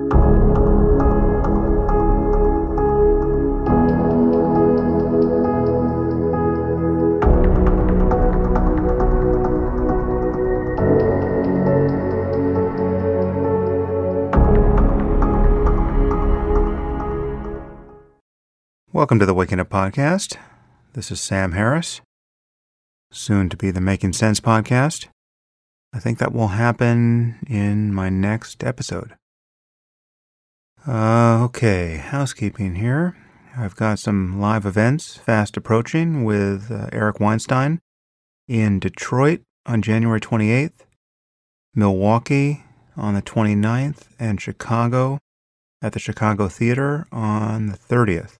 Welcome to the Waking Up Podcast. This is Sam Harris, soon to be the Making Sense Podcast. I think that will happen in my next episode. Okay, housekeeping here. I've got some live events fast approaching with Eric Weinstein in Detroit on January 28th, Milwaukee on the 29th, and Chicago at the Chicago Theater on the 30th.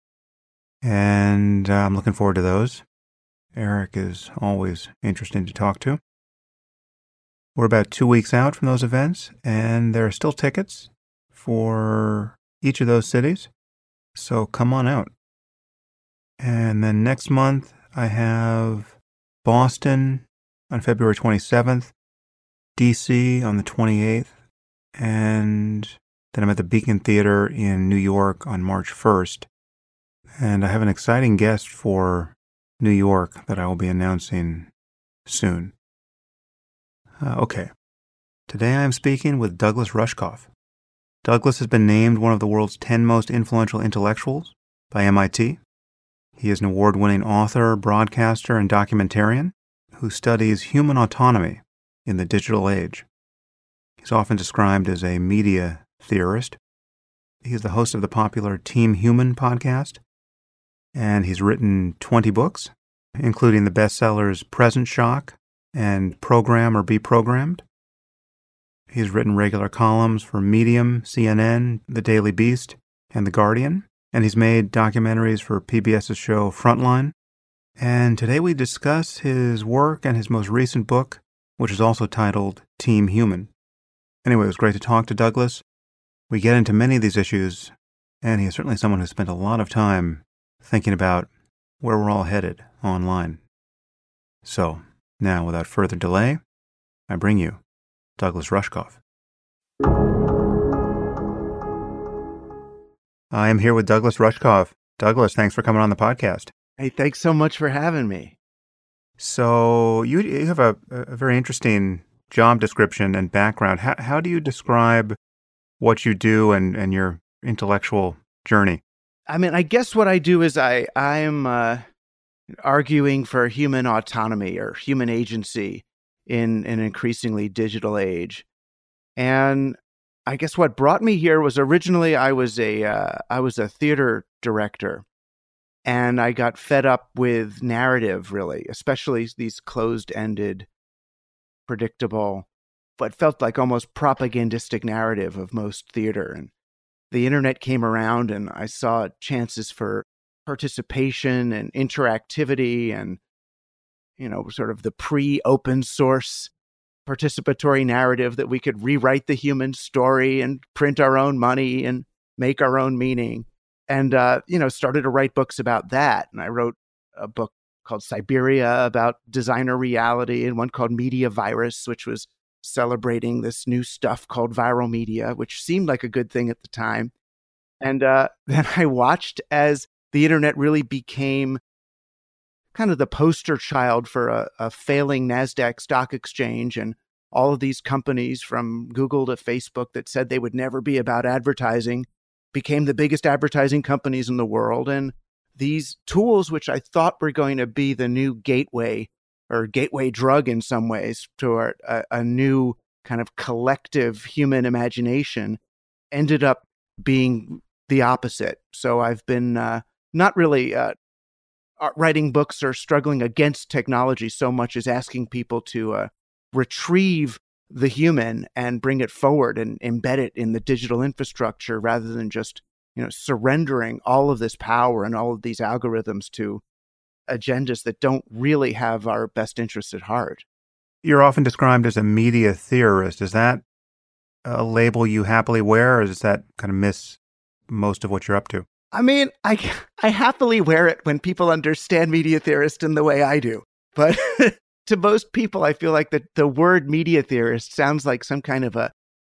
And I'm looking forward to those. Eric is always interesting to talk to. We're about 2 weeks out from those events, and there are still tickets for each of those cities. So come on out. And then next month, I have Boston on February 27th, DC on the 28th, and then I'm at the Beacon Theater in New York on March 1st. And I have an exciting guest for New York that I will be announcing soon. Okay. Today I am speaking with Douglas Rushkoff. Douglas has been named one of the world's 10 most influential intellectuals by MIT. He is an award-winning author, broadcaster, and documentarian who studies human autonomy in the digital age. He's often described as a media theorist. He's the host of the popular Team Human podcast, and he's written 20 books, including the bestsellers Present Shock and Program or Be Programmed. He's written regular columns for Medium, CNN, The Daily Beast, and The Guardian, and he's made documentaries for PBS's show Frontline. And today we discuss his work and his most recent book, which is also titled Team Human. Anyway, it was great to talk to Douglas. We get into many of these issues, and he is certainly someone who spent a lot of time thinking about where we're all headed online. So, now without further delay, I bring you Douglas Rushkoff. I am here with Douglas Rushkoff. Douglas, thanks for coming on the podcast. Hey, thanks so much for having me. So, you have a very interesting job description and background. How do you describe what you do and your intellectual journey? I mean, I guess what I do is I'm arguing for human autonomy or human agency in an increasingly digital age. And I guess what brought me here was originally I was a theater director, and I got fed up with narrative, really, especially these closed-ended, predictable, but felt like almost propagandistic narrative of most theater. And the internet came around, and I saw chances for participation and interactivity and, sort of the pre-open source participatory narrative that we could rewrite the human story and print our own money and make our own meaning. And, started to write books about that. And I wrote a book called Siberia about designer reality, and one called Media Virus, which was celebrating this new stuff called viral media, which seemed like a good thing at the time. And then I watched as the internet really became kind of the poster child for a failing NASDAQ stock exchange, and all of these companies from Google to Facebook that said they would never be about advertising became the biggest advertising companies in the world. And these tools, which I thought were going to be the new gateway or gateway drug in some ways to a new kind of collective human imagination, ended up being the opposite. So I've been not really writing books or struggling against technology so much as asking people to retrieve the human and bring it forward and embed it in the digital infrastructure, rather than just surrendering all of this power and all of these algorithms to agendas that don't really have our best interests at heart. You're often described as a media theorist. Is that a label you happily wear, or does that kind of miss most of what you're up to? I mean, I happily wear it when people understand media theorist in the way I do. But to most people, I feel like the word media theorist sounds like some kind of a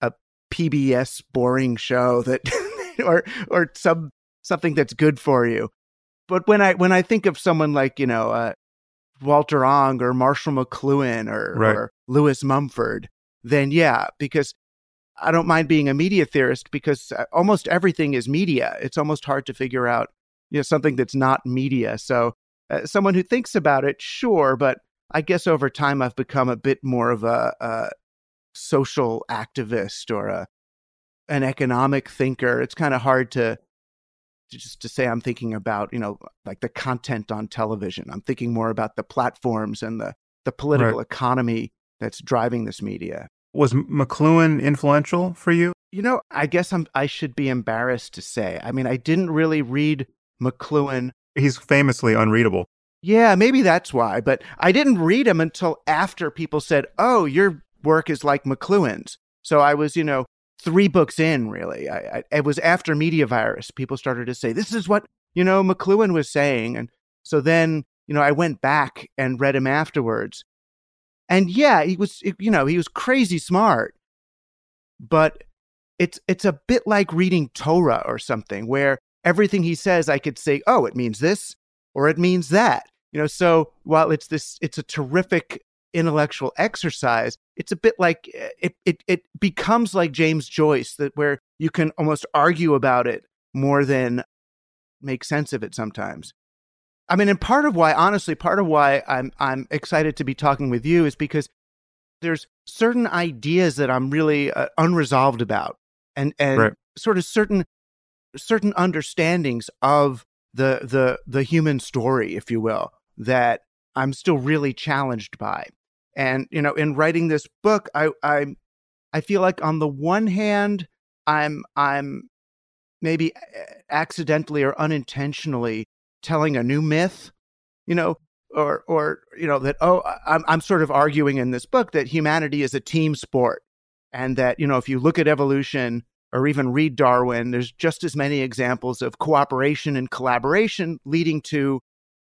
PBS boring show that or something that's good for you. But when I think of someone like, Walter Ong or Marshall McLuhan Right. or Lewis Mumford, then yeah, because I don't mind being a media theorist because almost everything is media. It's almost hard to figure out, something that's not media. So someone who thinks about it, sure, but I guess over time I've become a bit more of a social activist or an economic thinker. It's kind of hard to just to say I'm thinking about, like the content on television. I'm thinking more about the platforms and the political economy that's driving this media. Was McLuhan influential for you? I guess I should be embarrassed to say. I mean, I didn't really read McLuhan. He's famously unreadable. Yeah, maybe that's why. But I didn't read him until after people said, oh, your work is like McLuhan's. So I was, 3 books in, really. It was after Mediavirus. People started to say, this is what, McLuhan was saying. And so then, I went back and read him afterwards. And yeah, he was crazy smart. But it's a bit like reading Torah or something, where everything he says, I could say, oh, it means this or it means that. So while it's a terrific intellectual exercise, it's a bit like it becomes like James Joyce, that where you can almost argue about it more than make sense of it sometimes. I mean, and part of why I'm excited to be talking with you is because there's certain ideas that I'm really unresolved about, and Right. sort of certain understandings of the human story, if you will, that I'm still really challenged by. And in writing this book, I feel like on the one hand, I'm maybe accidentally or unintentionally telling a new myth, or that, I'm sort of arguing in this book that humanity is a team sport, and that if you look at evolution or even read Darwin, there's just as many examples of cooperation and collaboration leading to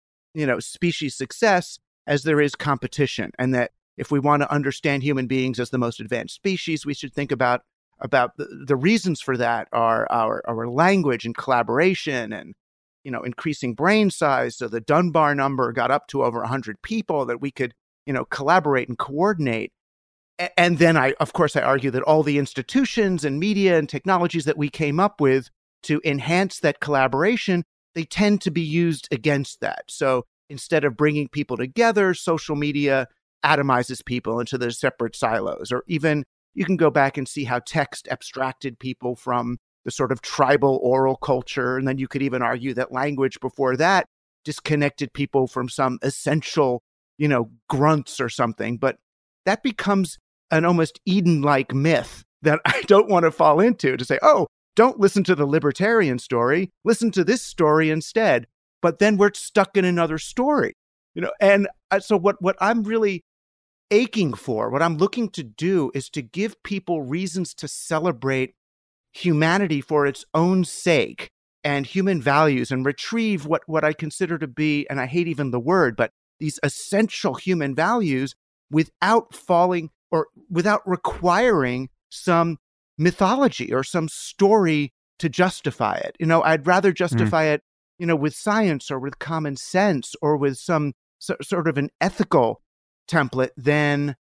species success as there is competition, and that if we want to understand human beings as the most advanced species, we should think about the reasons for that are our language and collaboration and increasing brain size. So the Dunbar number got up to over 100 people that we could collaborate and coordinate. And then I argue that all the institutions and media and technologies that we came up with to enhance that collaboration, they tend to be used against that. So instead of bringing people together, social media atomizes people into their separate silos. Or even you can go back and see how text abstracted people from the sort of tribal oral culture. And then you could even argue that language before that disconnected people from some essential, grunts or something. But that becomes an almost Eden-like myth that I don't want to fall into, to say, oh, don't listen to the libertarian story, listen to this story instead. But then we're stuck in another story, And so what I'm really aching for, what I'm looking to do, is to give people reasons to celebrate humanity for its own sake and human values, and retrieve what I consider to be, and I hate even the word, but these essential human values without falling or without requiring some mythology or some story to justify it. I'd rather justify it, with science or with common sense or with some sort of an ethical template than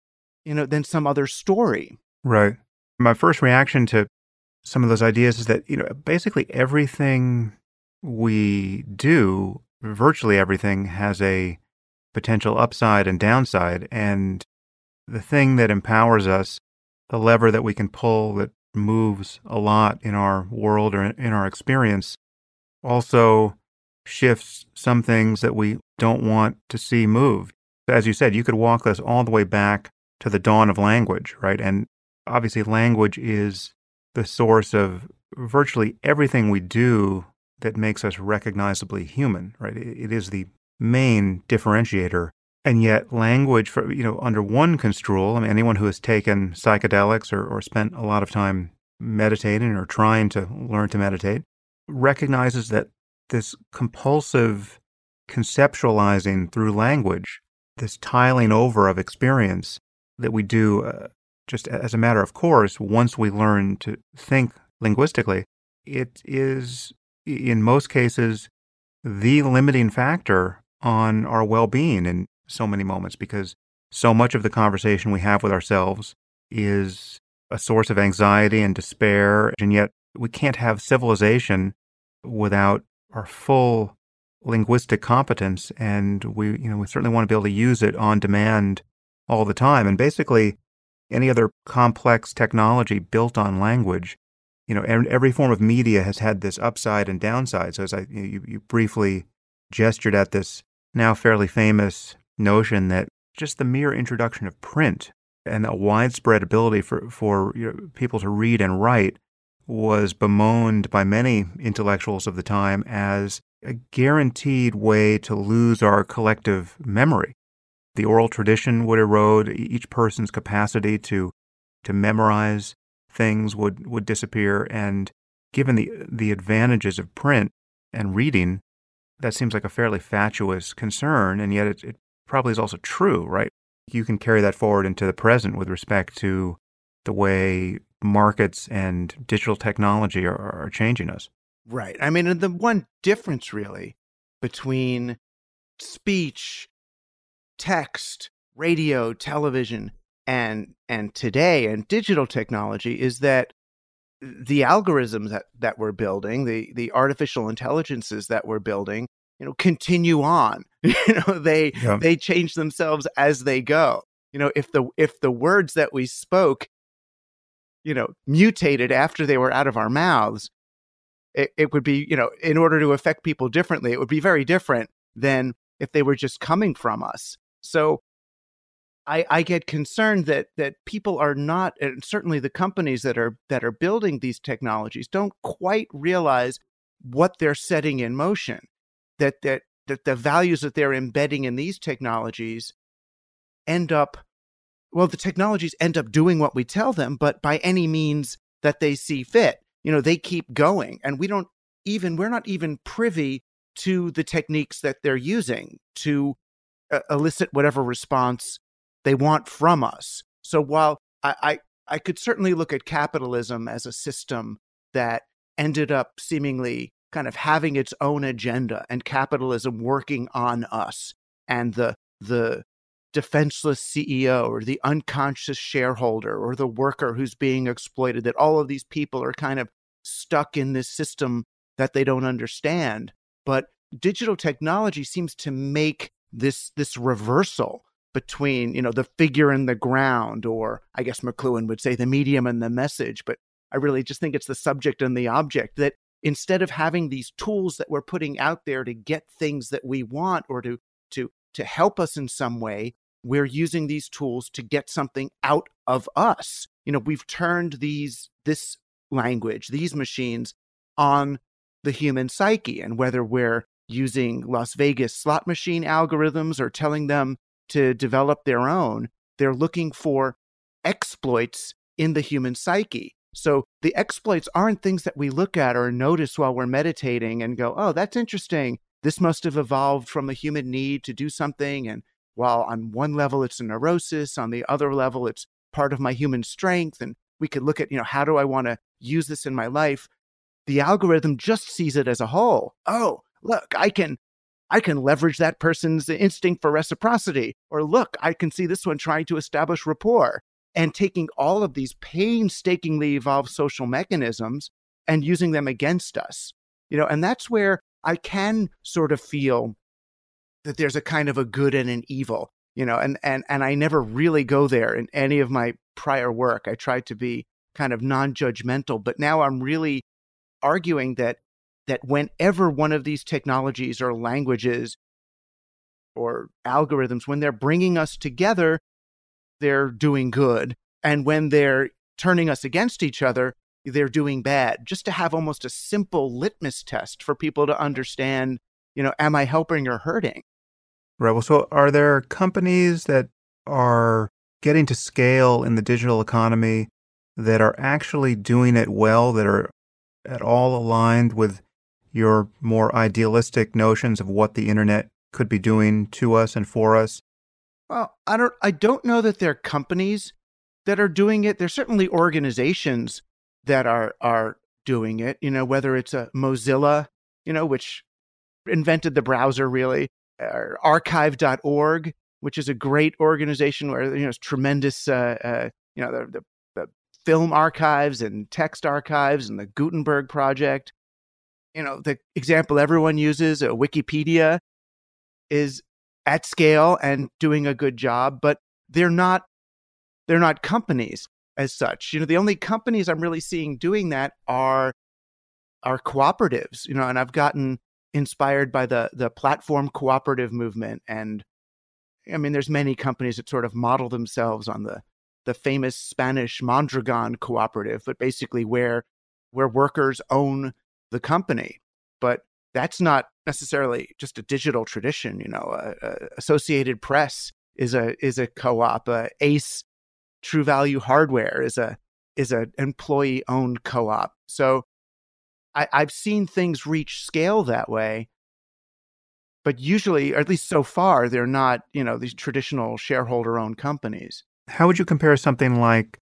some other story. Right. My first reaction to some of those ideas is that, basically everything we do, virtually everything, has a potential upside and downside. And the thing that empowers us, the lever that we can pull that moves a lot in our world or in our experience, also shifts some things that we don't want to see moved. As you said, you could walk us all the way back to the dawn of language, right? And obviously language is the source of virtually everything we do that makes us recognizably human, right? It is the main differentiator. And yet language, under one construal, anyone who has taken psychedelics or spent a lot of time meditating or trying to learn to meditate recognizes that this compulsive conceptualizing through language, this tiling over of experience that we do just as a matter of course, once we learn to think linguistically, it is, in most cases, the limiting factor on our well-being in so many moments, because so much of the conversation we have with ourselves is a source of anxiety and despair, and yet we can't have civilization without our full linguistic competence, and we certainly want to be able to use it on demand all the time. And basically, any other complex technology built on language, every form of media has had this upside and downside. So as you briefly gestured at this now fairly famous notion that just the mere introduction of print and a widespread ability for people to read and write was bemoaned by many intellectuals of the time as a guaranteed way to lose our collective memory. The oral tradition would erode, each person's capacity to memorize things would disappear, and given the advantages of print and reading, that seems like a fairly fatuous concern, and yet it probably is also true, right? You can carry that forward into the present with respect to the way markets and digital technology are changing us. Right. I mean, and the one difference really between speech, text, radio, television, and today and digital technology is that the algorithms that we're building, the artificial intelligences that we're building, continue on. They change themselves as they go. If the words that we spoke, mutated after they were out of our mouths, it would be, in order to affect people differently, it would be very different than if they were just coming from us. So I get concerned that people are not, and certainly the companies that are building these technologies don't quite realize what they're setting in motion, that the values that they're embedding in these technologies the technologies end up doing what we tell them, but by any means that they see fit. They keep going, and we're not even privy to the techniques that they're using to elicit whatever response they want from us. So while I could certainly look at capitalism as a system that ended up seemingly kind of having its own agenda, and capitalism working on us, and the defenseless CEO or the unconscious shareholder or the worker who's being exploited, that all of these people are kind of stuck in this system that they don't understand. But digital technology seems to make this reversal between, the figure and the ground, or I guess McLuhan would say the medium and the message. But I really just think it's the subject and the object, that instead of having these tools that we're putting out there to get things that we want or to help us in some way, we're using these tools to get something out of us. We've turned this language, these machines, on the human psyche. And whether we're using Las Vegas slot machine algorithms or telling them to develop their own, they're looking for exploits in the human psyche. So the exploits aren't things that we look at or notice while we're meditating and go, oh, that's interesting. This must have evolved from the human need to do something. And while on one level it's a neurosis, on the other level it's part of my human strength. And we could look at, how do I want to use this in my life? The algorithm just sees it as a whole. Oh, look, I can leverage that person's instinct for reciprocity. Or look, I can see this one trying to establish rapport, and taking all of these painstakingly evolved social mechanisms and using them against us. And that's where I can sort of feel that there's a kind of a good and an evil, and I never really go there in any of my prior work. I tried to be kind of non-judgmental, but now I'm really arguing that whenever one of these technologies or languages or algorithms, when they're bringing us together, they're doing good. And when they're turning us against each other, they're doing bad. Just to have almost a simple litmus test for people to understand, am I helping or hurting? Right. Well, so are there companies that are getting to scale in the digital economy that are actually doing it well, that are at all aligned with your more idealistic notions of what the internet could be doing to us and for us? Well, I don't know that they're companies that are doing it. There's certainly organizations that are doing it, whether it's a Mozilla, which invented the browser really, or archive.org, which is a great organization where, it's tremendous, the film archives and text archives and the Gutenberg Project. The example everyone uses, Wikipedia, is at scale and doing a good job, but they're not companies as such. The only companies I'm really seeing doing that are cooperatives, and I've gotten inspired by the platform cooperative movement. And I mean, there's many companies that sort of model themselves on the famous Spanish Mondragon cooperative, but basically where workers own the company. But that's not necessarily just a digital tradition. Associated Press is a co-op. Ace True Value Hardware is an employee owned co-op. So I've seen things reach scale that way, but usually, or at least so far, they're not, these traditional shareholder owned companies. How would you compare something like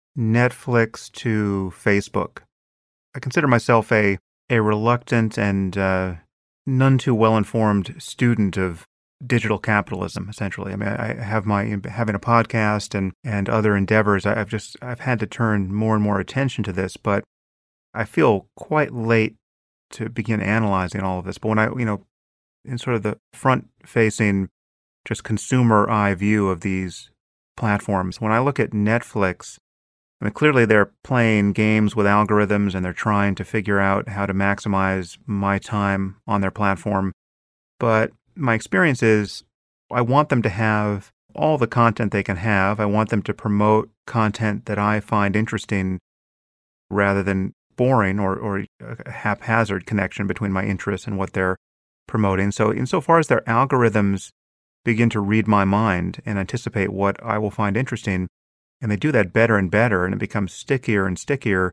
Netflix to Facebook? I consider myself a reluctant and none too well-informed student of digital capitalism, essentially. I mean, I have having a podcast and other endeavors. I've had to turn more and more attention to this, but I feel quite late to begin analyzing all of this. But when I, in sort of the front-facing, just consumer eye view of these platforms, when I look at Netflix, I mean, clearly they're playing games with algorithms and they're trying to figure out how to maximize my time on their platform. But my experience is I want them to have all the content they can have. I want them to promote content that I find interesting rather than boring or a haphazard connection between my interests and what they're promoting. So insofar as their algorithms begin to read my mind and anticipate what I will find interesting, and they do that better and better, and it becomes stickier and stickier,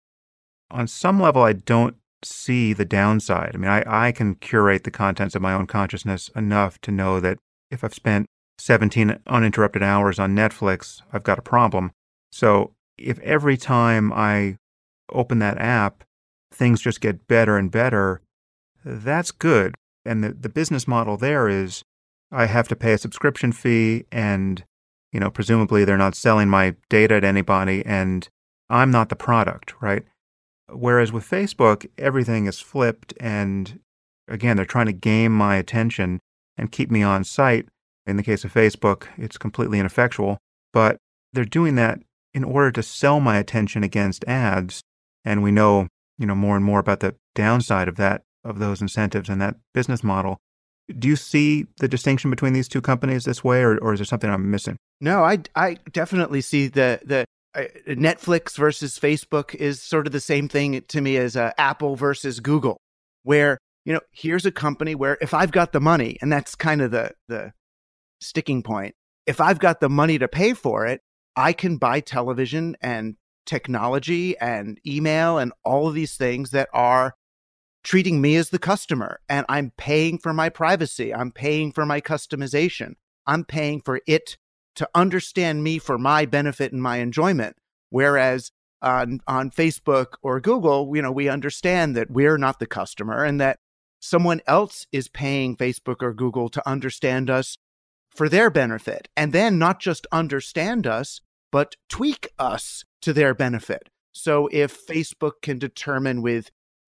on some level I don't see the downside. I mean, I can curate the contents of my own consciousness enough to know that if I've spent 17 uninterrupted hours on Netflix, I've got a problem. So if every time I open that app, things just get better and better, that's good. And the business model there is I have to pay a subscription fee and, presumably they're not selling my data to anybody and I'm not the product, right? Whereas with Facebook, everything is flipped and, again, they're trying to game my attention and keep me on site. In the case of Facebook, it's completely ineffectual, but they're doing that in order to sell my attention against ads. And we know, more and more about the downside of those incentives and that business model. Do you see the distinction between these two companies this way, or is there something I'm missing? No, I definitely see the Netflix versus Facebook is sort of the same thing to me as Apple versus Google, where, here's a company where if I've got the money, and that's kind of the sticking point, if I've got the money to pay for it, I can buy television and technology and email and all of these things that are treating me as the customer. And I'm paying for my privacy. I'm paying for my customization. I'm paying for it to understand me for my benefit and my enjoyment. Whereas on Facebook or Google, we understand that we're not the customer and that someone else is paying Facebook or Google to understand us for their benefit. And then not just understand us, but tweak us to their benefit. So if Facebook can determine with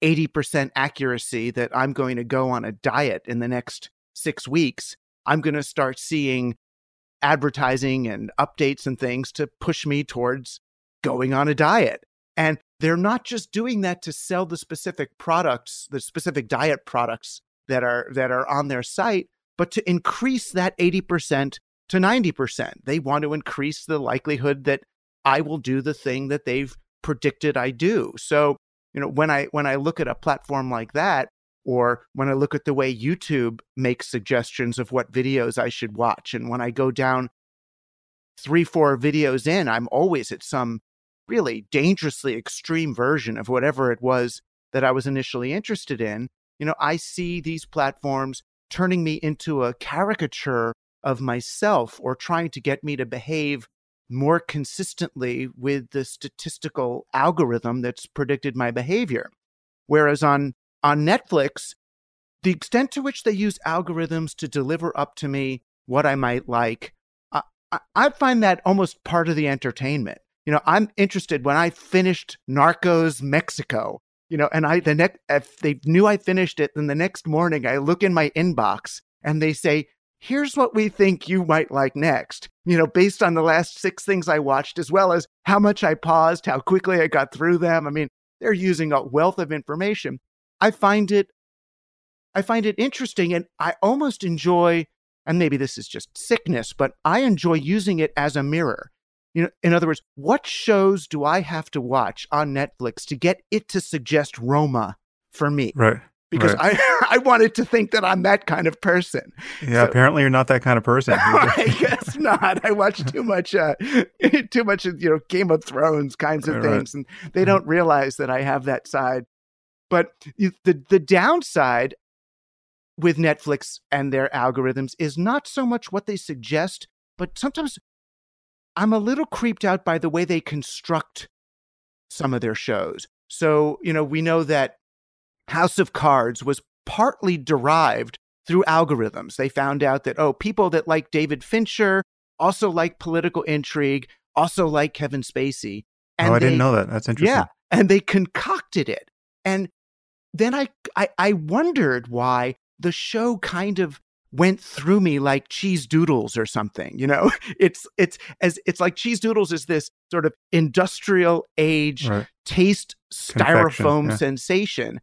80% accuracy that I'm going to go on a diet in the next 6 weeks, I'm going to start seeing advertising and updates and things to push me towards going on a diet. And they're not just doing that to sell the specific products, the specific diet products that are on their site, but to increase that 80% to 90%. They want to increase the likelihood that I will do the thing that they've predicted I do. So, when I look at a platform like that, or when I look at the way YouTube makes suggestions of what videos I should watch, and when I go down 3-4 videos in, I'm always at some really dangerously extreme version of whatever it was that I was initially interested in. I see these platforms turning me into a caricature of myself or trying to get me to behave more consistently with the statistical algorithm that's predicted my behavior. Whereas on Netflix, the extent to which they use algorithms to deliver up to me what I might like, I find that almost part of the entertainment. I'm interested when I finished Narcos Mexico, and if they knew I finished it, then the next morning I look in my inbox and they say, here's what we think you might like next, based on the last 6 things I watched, as well as how much I paused, how quickly I got through them. I mean, they're using a wealth of information. I find it interesting, and I almost enjoy, and maybe this is just sickness, but I enjoy using it as a mirror. In other words, what shows do I have to watch on Netflix to get it to suggest Roma for me? Right. Because right. I wanted to think that I'm that kind of person. Yeah, so, apparently you're not that kind of person. I guess not. I watch too much, Game of Thrones kinds of things, and they don't realize that I have that side. But the downside with Netflix and their algorithms is not so much what they suggest, but sometimes I'm a little creeped out by the way they construct some of their shows. So, we know that House of Cards was partly derived through algorithms. They found out that, people that like David Fincher also like political intrigue, also like Kevin Spacey. And I didn't know that. That's interesting. Yeah, and they concocted it. And then I wondered why the show kind of went through me like Cheese Doodles or something. It's like Cheese Doodles is this sort of industrial age taste styrofoam sensation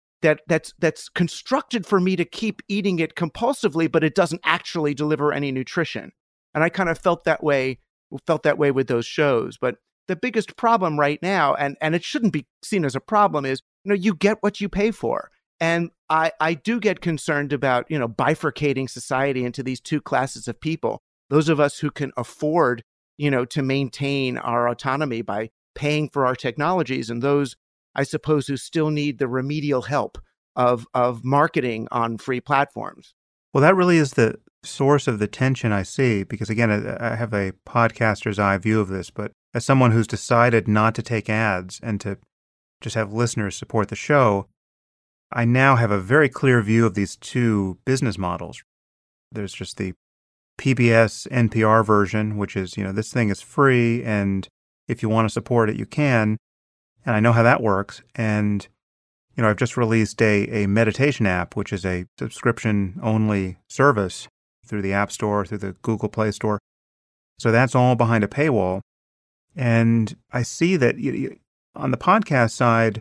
that's constructed for me to keep eating it compulsively, but it doesn't actually deliver any nutrition. And I kind of felt that way with those shows. But the biggest problem right now, and it shouldn't be seen as a problem, is you get what you pay for. And I do get concerned about, bifurcating society into these two classes of people. Those of us who can afford, to maintain our autonomy by paying for our technologies, and those, I suppose, who still need the remedial help of marketing on free platforms. Well, that really is the source of the tension I see, because again, I have a podcaster's eye view of this, but as someone who's decided not to take ads and to just have listeners support the show, I now have a very clear view of these two business models. There's just the PBS NPR version, which is, this thing is free, and if you want to support it, you can. And I know how that works. And, I've just released a meditation app, which is a subscription-only service through the App Store, through the Google Play Store. So that's all behind a paywall. And I see that on the podcast side,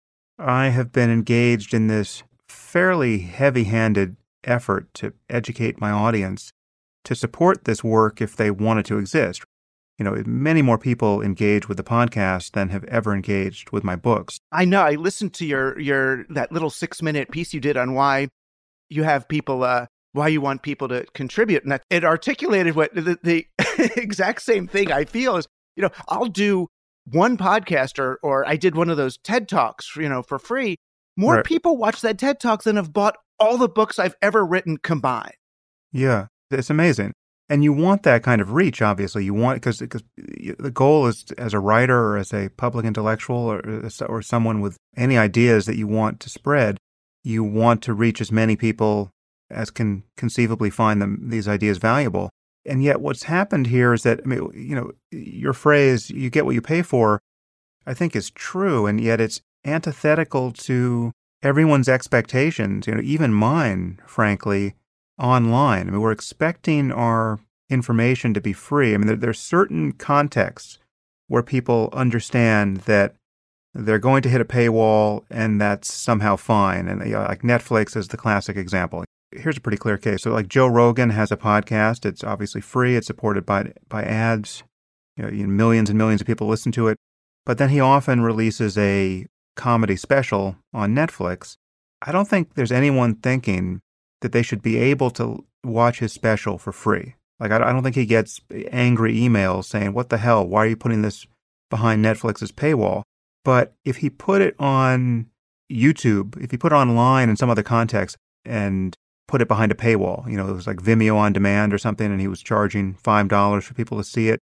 I have been engaged in this fairly heavy-handed effort to educate my audience to support this work if they want it to exist. Many more people engage with the podcast than have ever engaged with my books. I know. I listened to your that little 6-minute piece you did on why you have people, why you want people to contribute, and it articulated what the exact same thing I feel is. I'll do one podcast or I did one of those TED Talks, for free. More people watch that TED Talk than have bought all the books I've ever written combined. Yeah, it's amazing. And you want that kind of reach, obviously. You want, because the goal is, as a writer or as a public intellectual or someone with any ideas that you want to spread, you want to reach as many people as can conceivably find these ideas valuable. And yet what's happened here is that, your phrase, you get what you pay for, I think is true, and yet it's antithetical to everyone's expectations, even mine, frankly, online. We're expecting our information to be free. There's certain contexts where people understand that they're going to hit a paywall and that's somehow fine. And like Netflix is the classic example. Here's a pretty clear case. So like Joe Rogan has a podcast. It's obviously free. It's supported by ads. Millions and millions of people listen to it. But then he often releases a comedy special on Netflix. I don't think there's anyone thinking that they should be able to watch his special for free. Like, I don't think he gets angry emails saying, what the hell, why are you putting this behind Netflix's paywall? But if he put it on YouTube, if he put it online in some other context and put it behind a paywall, it was like Vimeo on demand or something, and he was charging $5 for people to see it,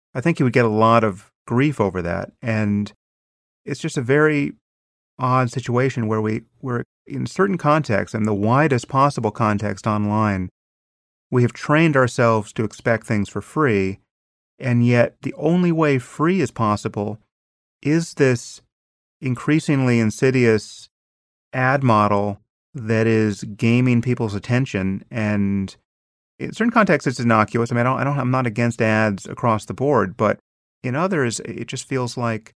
I think he would get a lot of grief over that. And it's just a very odd situation where we're in certain contexts, and the widest possible context online, we have trained ourselves to expect things for free, and yet the only way free is possible is this increasingly insidious ad model that is gaming people's attention. And in certain contexts, it's innocuous. I mean, I'm not against ads across the board, but in others, it just feels like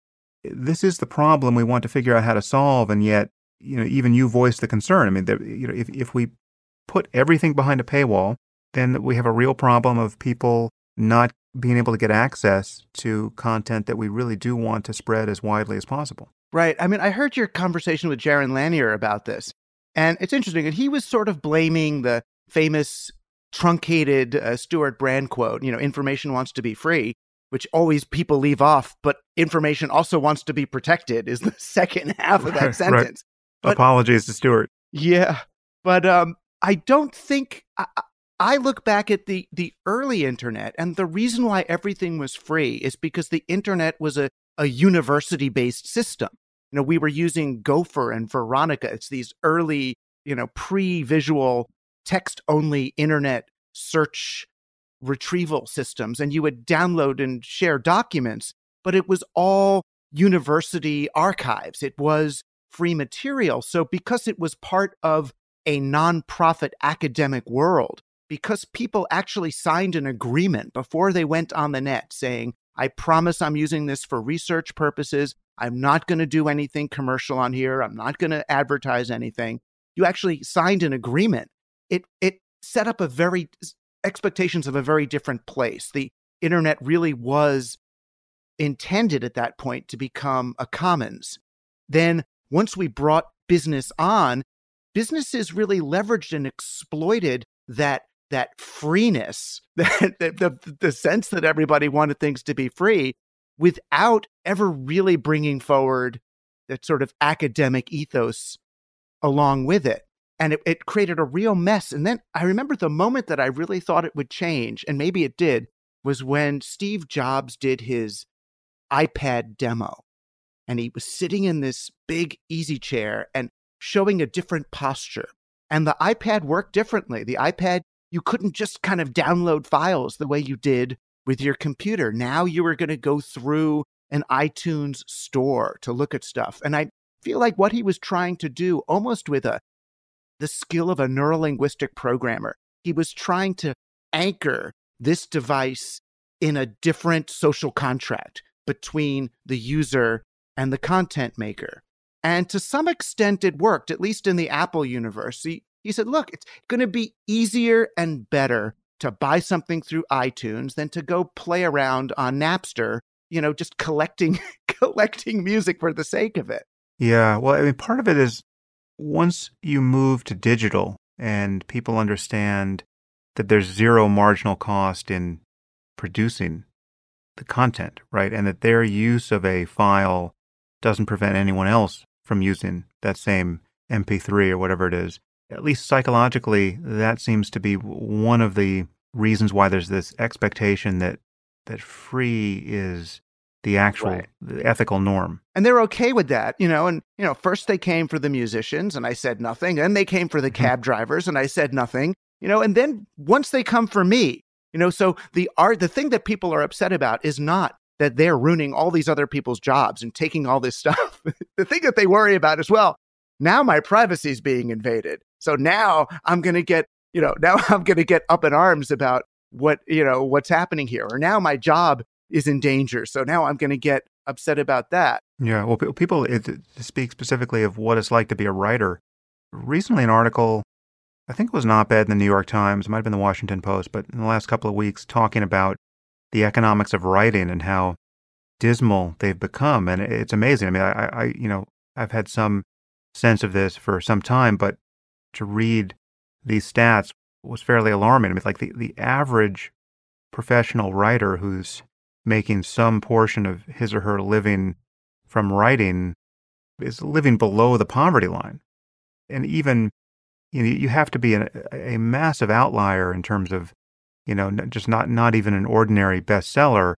this is the problem we want to figure out how to solve, and yet, even you voiced the concern. I mean, if we put everything behind a paywall, then we have a real problem of people not being able to get access to content that we really do want to spread as widely as possible. Right. I mean, I heard your conversation with Jaron Lanier about this, and it's interesting. And he was sort of blaming the famous truncated Stuart Brand quote, information wants to be free, which always people leave off, but information also wants to be protected is the second half of that sentence. Right. But, apologies to Stuart. Yeah. But I don't think... I look back at the early internet, and the reason why everything was free is because the internet was a university-based system. We were using Gopher and Veronica. It's these early, pre-visual text-only internet search retrieval systems, and you would download and share documents, but it was all university archives. It was free material. So because it was part of a nonprofit academic world, because people actually signed an agreement before they went on the net saying, I promise I'm using this for research purposes. I'm not going to do anything commercial on here. I'm not going to advertise anything. You actually signed an agreement. It set up expectations of a very different place. The internet really was intended at that point to become a commons. Then once we brought business on, businesses really leveraged and exploited that freeness, the sense that everybody wanted things to be free, without ever really bringing forward that sort of academic ethos along with it. And it created a real mess. And then I remember the moment that I really thought it would change, and maybe it did, was when Steve Jobs did his iPad demo. And he was sitting in this big easy chair and showing a different posture. And the iPad worked differently. The iPad, you couldn't just kind of download files the way you did with your computer. Now you were going to go through an iTunes store to look at stuff. And I feel like what he was trying to do, almost with the skill of a neurolinguistic programmer, he was trying to anchor this device in a different social contract between the user and the content maker. And to some extent, it worked, at least in the Apple universe. He said, look, it's going to be easier and better to buy something through iTunes than to go play around on Napster, just collecting music for the sake of it. Yeah, well, I mean, part of it is once you move to digital and people understand that there's zero marginal cost in producing the content, right? And that their use of a file doesn't prevent anyone else from using that same MP3 or whatever it is. At least psychologically, that seems to be one of the reasons why there's this expectation that free is the actual the ethical norm. And they're okay with that, and, first they came for the musicians and I said nothing. And they came for the cab drivers and I said nothing, and then once they come for me, so the thing that people are upset about is not that they're ruining all these other people's jobs and taking all this stuff. The thing that they worry about is, well, now my privacy is being invaded. So now I'm going to get, up in arms about what's happening here. Or now my job is in danger. So now I'm going to get upset about that. Yeah. Well, people to speak specifically of what it's like to be a writer. Recently, an article, I think it was an op-ed in the New York Times, it might have been the Washington Post, but in the last couple of weeks, talking about the economics of writing and how dismal they've become. And it's amazing. I mean, I've had some sense of this for some time, but to read these stats was fairly alarming. I mean, like the average professional writer who's making some portion of his or her living from writing is living below the poverty line. And even, you have to be a massive outlier in terms of, just not even an ordinary bestseller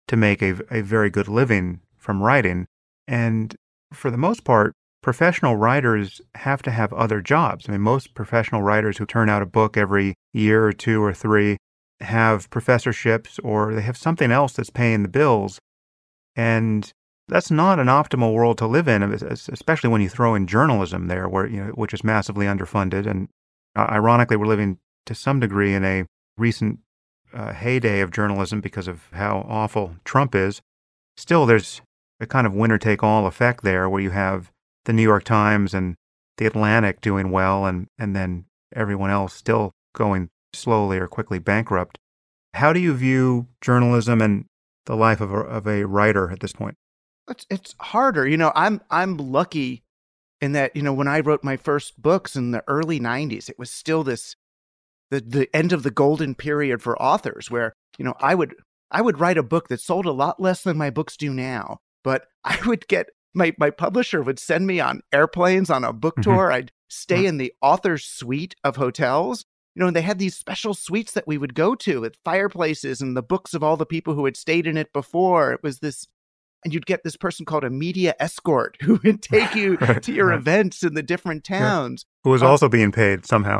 to make a very good living from writing. And for the most part, professional writers have to have other jobs. I mean, most professional writers who turn out a book every year or two or three have professorships, or they have something else that's paying the bills. And that's not an optimal world to live in, especially when you throw in journalism there, which is massively underfunded. And ironically, we're living to some degree in a recent heyday of journalism because of how awful Trump is. Still, there's a kind of winner-take-all effect there where you have the New York Times and the Atlantic doing well, and then everyone else still going slowly or quickly bankrupt. How do you view journalism and the life of a writer at this point? It's harder. I'm lucky in that, when I wrote my first books in the early 90s, it was still the end of the golden period for authors where, I would write a book that sold a lot less than my books do now, but I would get my publisher would send me on airplanes on a book tour. I'd stay in the author's suite of hotels. And they had these special suites that we would go to with fireplaces and the books of all the people who had stayed in it before. It was this, and you'd get this person called a media escort who would take you to your events in the different towns. Yeah. Who was also being paid somehow.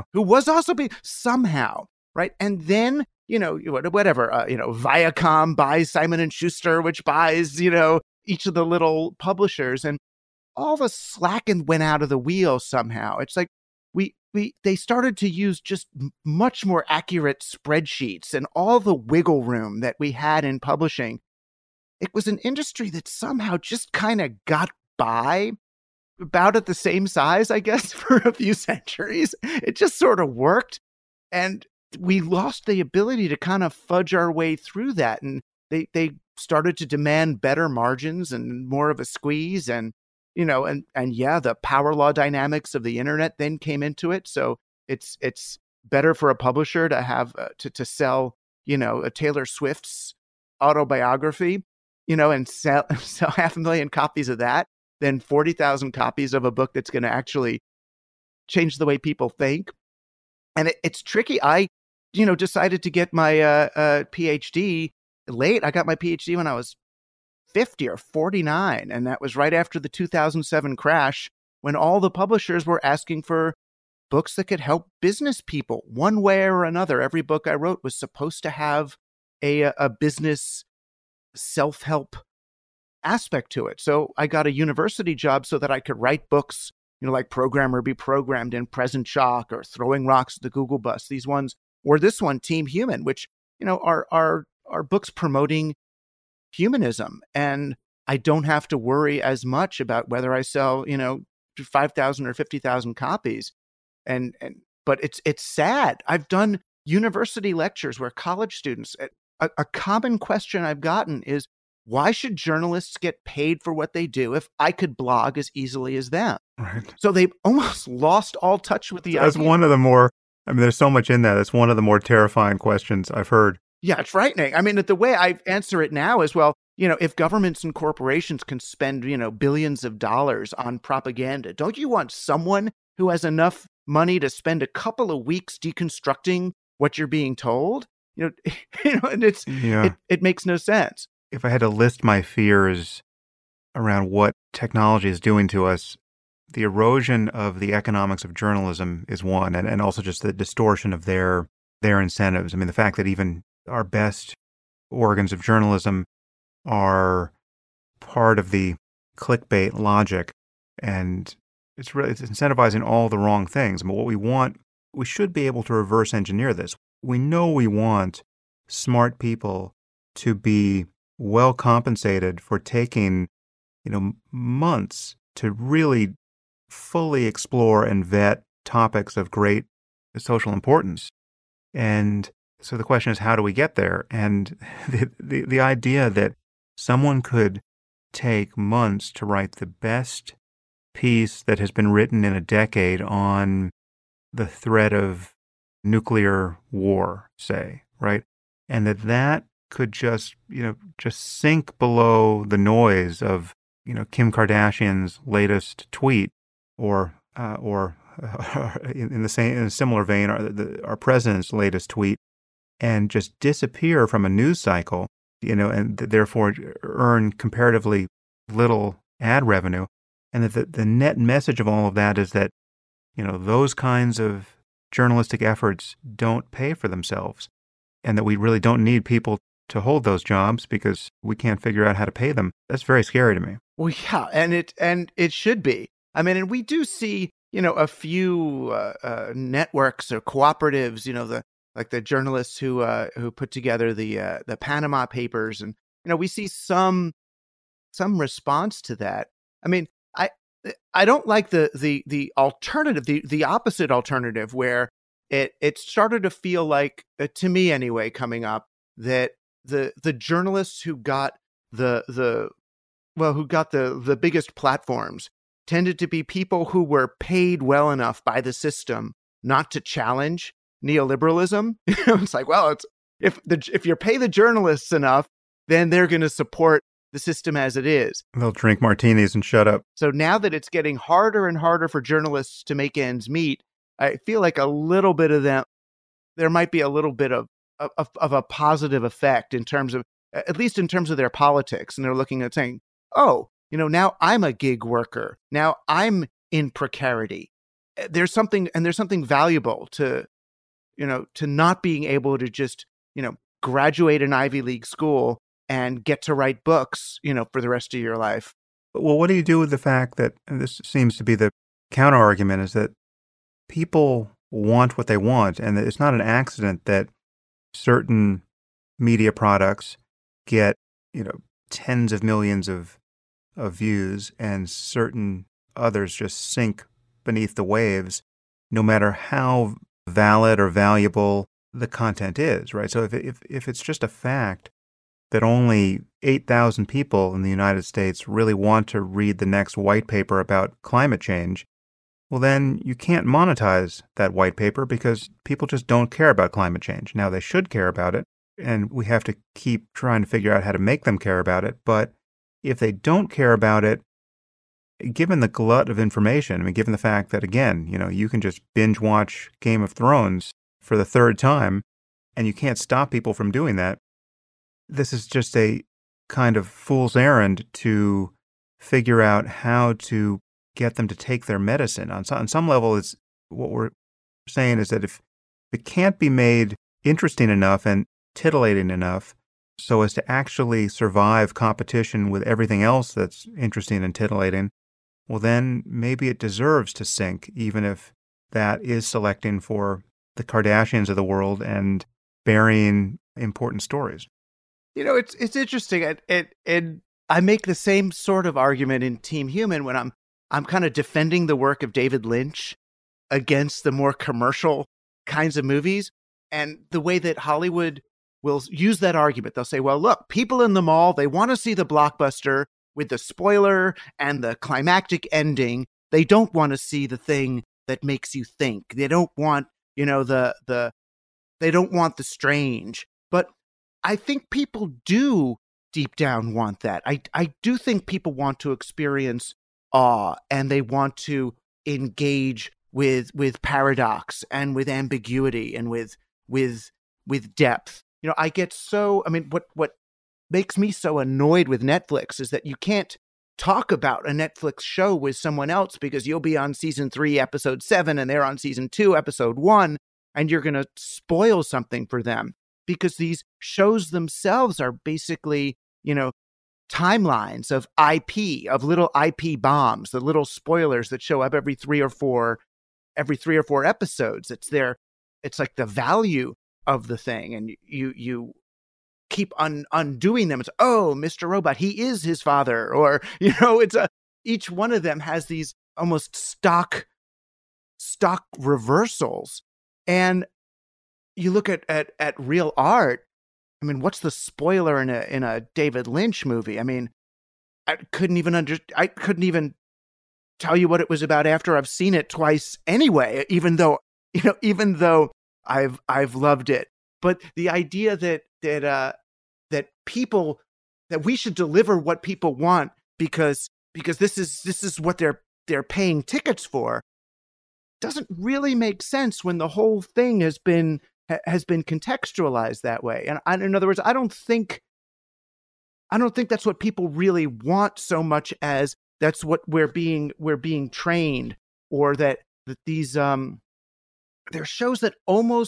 Right? And then, whatever, Viacom buys Simon & Schuster, which buys, each of the little publishers, and all the slack went out of the wheel somehow. It's like they started to use just much more accurate spreadsheets and all the wiggle room that we had in publishing. It was an industry that somehow just kind of got by about at the same size, I guess, for a few centuries. It just sort of worked. And we lost the ability to kind of fudge our way through that. And they started to demand better margins and more of a squeeze. And, the power law dynamics of the internet then came into it. So it's better for a publisher to have to sell, a Taylor Swift's autobiography, and sell 500,000 copies of that than 40,000 copies of a book that's going to actually change the way people think. And it's tricky. I, decided to get my PhD late. I got my PhD when I was 50 or 49. And that was right after the 2007 crash, when all the publishers were asking for books that could help business people one way or another. Every book I wrote was supposed to have a business self-help aspect to it. So I got a university job so that I could write books, like Program or Be Programmed and Present Shock or Throwing Rocks at the Google Bus. These ones, or this one, Team Human, which, are books promoting humanism. And I don't have to worry as much about whether I sell, 5,000 or 50,000 copies. But it's sad. I've done university lectures where college students, a common question I've gotten is, why should journalists get paid for what they do if I could blog as easily as them? Right. So they've almost lost all touch with the That's idea. one of the more, there's so much in that. That's one of the more terrifying questions I've heard. Yeah, it's frightening. The way I answer it now is, well, if governments and corporations can spend, billions of dollars on propaganda, don't you want someone who has enough money to spend a couple of weeks deconstructing what you're being told? And it makes no sense. If I had to list my fears around what technology is doing to us, the erosion of the economics of journalism is one, and also just the distortion of their incentives. The fact that even our best organs of journalism are part of the clickbait logic, and it's incentivizing all the wrong things. What we want, we should be able to reverse engineer this. We know we want smart people to be well compensated for taking, months to really fully explore and vet topics of great social importance. And so the question is, how do we get there? And the idea that someone could take months to write the best piece that has been written in a decade on the threat of nuclear war, say, right? And that could just sink below the noise of, Kim Kardashian's latest tweet, or in a similar vein, our president's latest tweet, and just disappear from a news cycle. and therefore earn comparatively little ad revenue. And that the net message of all of that is that, those kinds of journalistic efforts don't pay for themselves, and that we really don't need people to hold those jobs because we can't figure out how to pay them. That's very scary to me. Well, yeah, and it should be. I mean, and we do see, a few networks or cooperatives, the journalists who put together the Panama Papers, and we see some response to that. I mean, I don't like the alternative, the opposite alternative, where it started to feel like, to me anyway, coming up, that the journalists who got the biggest platforms tended to be people who were paid well enough by the system not to challenge neoliberalism. It's like, well, if you pay the journalists enough, then they're going to support the system as it is. They'll drink martinis and shut up. So now that it's getting harder and harder for journalists to make ends meet, I feel like a little bit of them, there might be a little bit of a positive effect in terms of, at least in terms of their politics. And they're looking at saying, oh, now I'm a gig worker. Now I'm in precarity. There's something valuable to not being able to just, graduate an Ivy League school and get to write books, for the rest of your life. Well, what do you do with the fact that, and this seems to be the counter argument, is that people want what they want, and it's not an accident that certain media products get, tens of millions of views, and certain others just sink beneath the waves, no matter how valid or valuable the content is, right? So if it's just a fact that only 8,000 people in the United States really want to read the next white paper about climate change, well, then you can't monetize that white paper because people just don't care about climate change. Now, they should care about it, and we have to keep trying to figure out how to make them care about it. But if they don't care about it, given the glut of information, given the fact that, again, you can just binge watch Game of Thrones for the third time, and you can't stop people from doing that, this is just a kind of fool's errand to figure out how to get them to take their medicine. On some level, it's what we're saying is that if it can't be made interesting enough and titillating enough so as to actually survive competition with everything else that's interesting and titillating, well, then maybe it deserves to sink, even if that is selecting for the Kardashians of the world and burying important stories. It's interesting. And I make the same sort of argument in Team Human when I'm kind of defending the work of David Lynch against the more commercial kinds of movies. And the way that Hollywood will use that argument, they'll say, well, look, people in the mall, they want to see the blockbuster with the spoiler and the climactic ending. They don't want to see the thing that makes you think. They don't want, they don't want the strange. But I think people do deep down want that. I do think people want to experience awe, and they want to engage with paradox and with ambiguity and with depth. I get what makes me so annoyed with Netflix is that you can't talk about a Netflix show with someone else because you'll be on season 3, episode 7, and they're on season 2, episode 1, and you're going to spoil something for them. Because these shows themselves are basically, timelines of IP, of little IP bombs, the little spoilers that show up every three or four episodes. It's like the value of the thing, and you keep undoing them. It's, oh, Mr. Robot, he is his father, or each one of them has these almost stock reversals, and you look at real art. What's the spoiler in a David Lynch movie? I couldn't even tell you what it was about after I've seen it twice anyway, even though I've loved it. But the idea that people, that we should deliver what people want because this is what they're paying tickets for, doesn't really make sense when the whole thing has been contextualized that way. And in other words, I don't think I don't think that's what people really want so much as that's what we're being trained, or that these there are shows that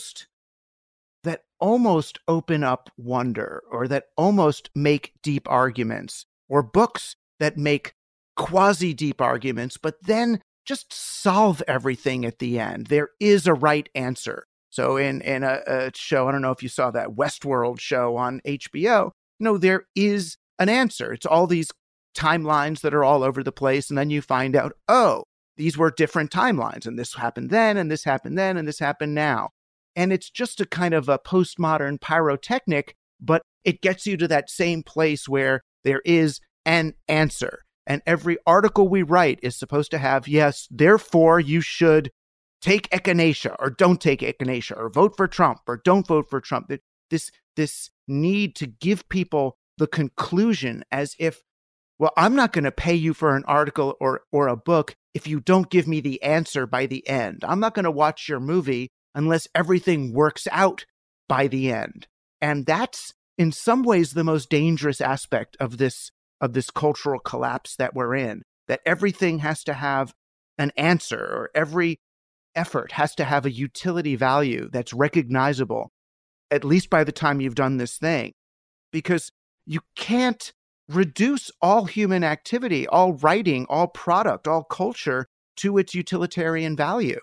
almost open up wonder, or that almost make deep arguments, or books that make quasi deep arguments, but then just solve everything at the end. There is a right answer. So in a show, I don't know if you saw that Westworld show on HBO, there is an answer. It's all these timelines that are all over the place. And then you find out, oh, these were different timelines. And this happened then, and this happened then, and this happened now. And it's just a kind of a postmodern pyrotechnic, but it gets you to that same place where there is an answer. And every article we write is supposed to have, yes, therefore you should take echinacea or don't take echinacea, or vote for Trump or don't vote for Trump. This need to give people the conclusion as if, well, I'm not going to pay you for an article or a book if you don't give me the answer by the end. I'm not going to watch your movie unless everything works out by the end. And that's in some ways the most dangerous aspect of this cultural collapse that we're in, that everything has to have an answer, or every effort has to have a utility value that's recognizable, at least by the time you've done this thing. Because you can't reduce all human activity, all writing, all product, all culture to its utilitarian value.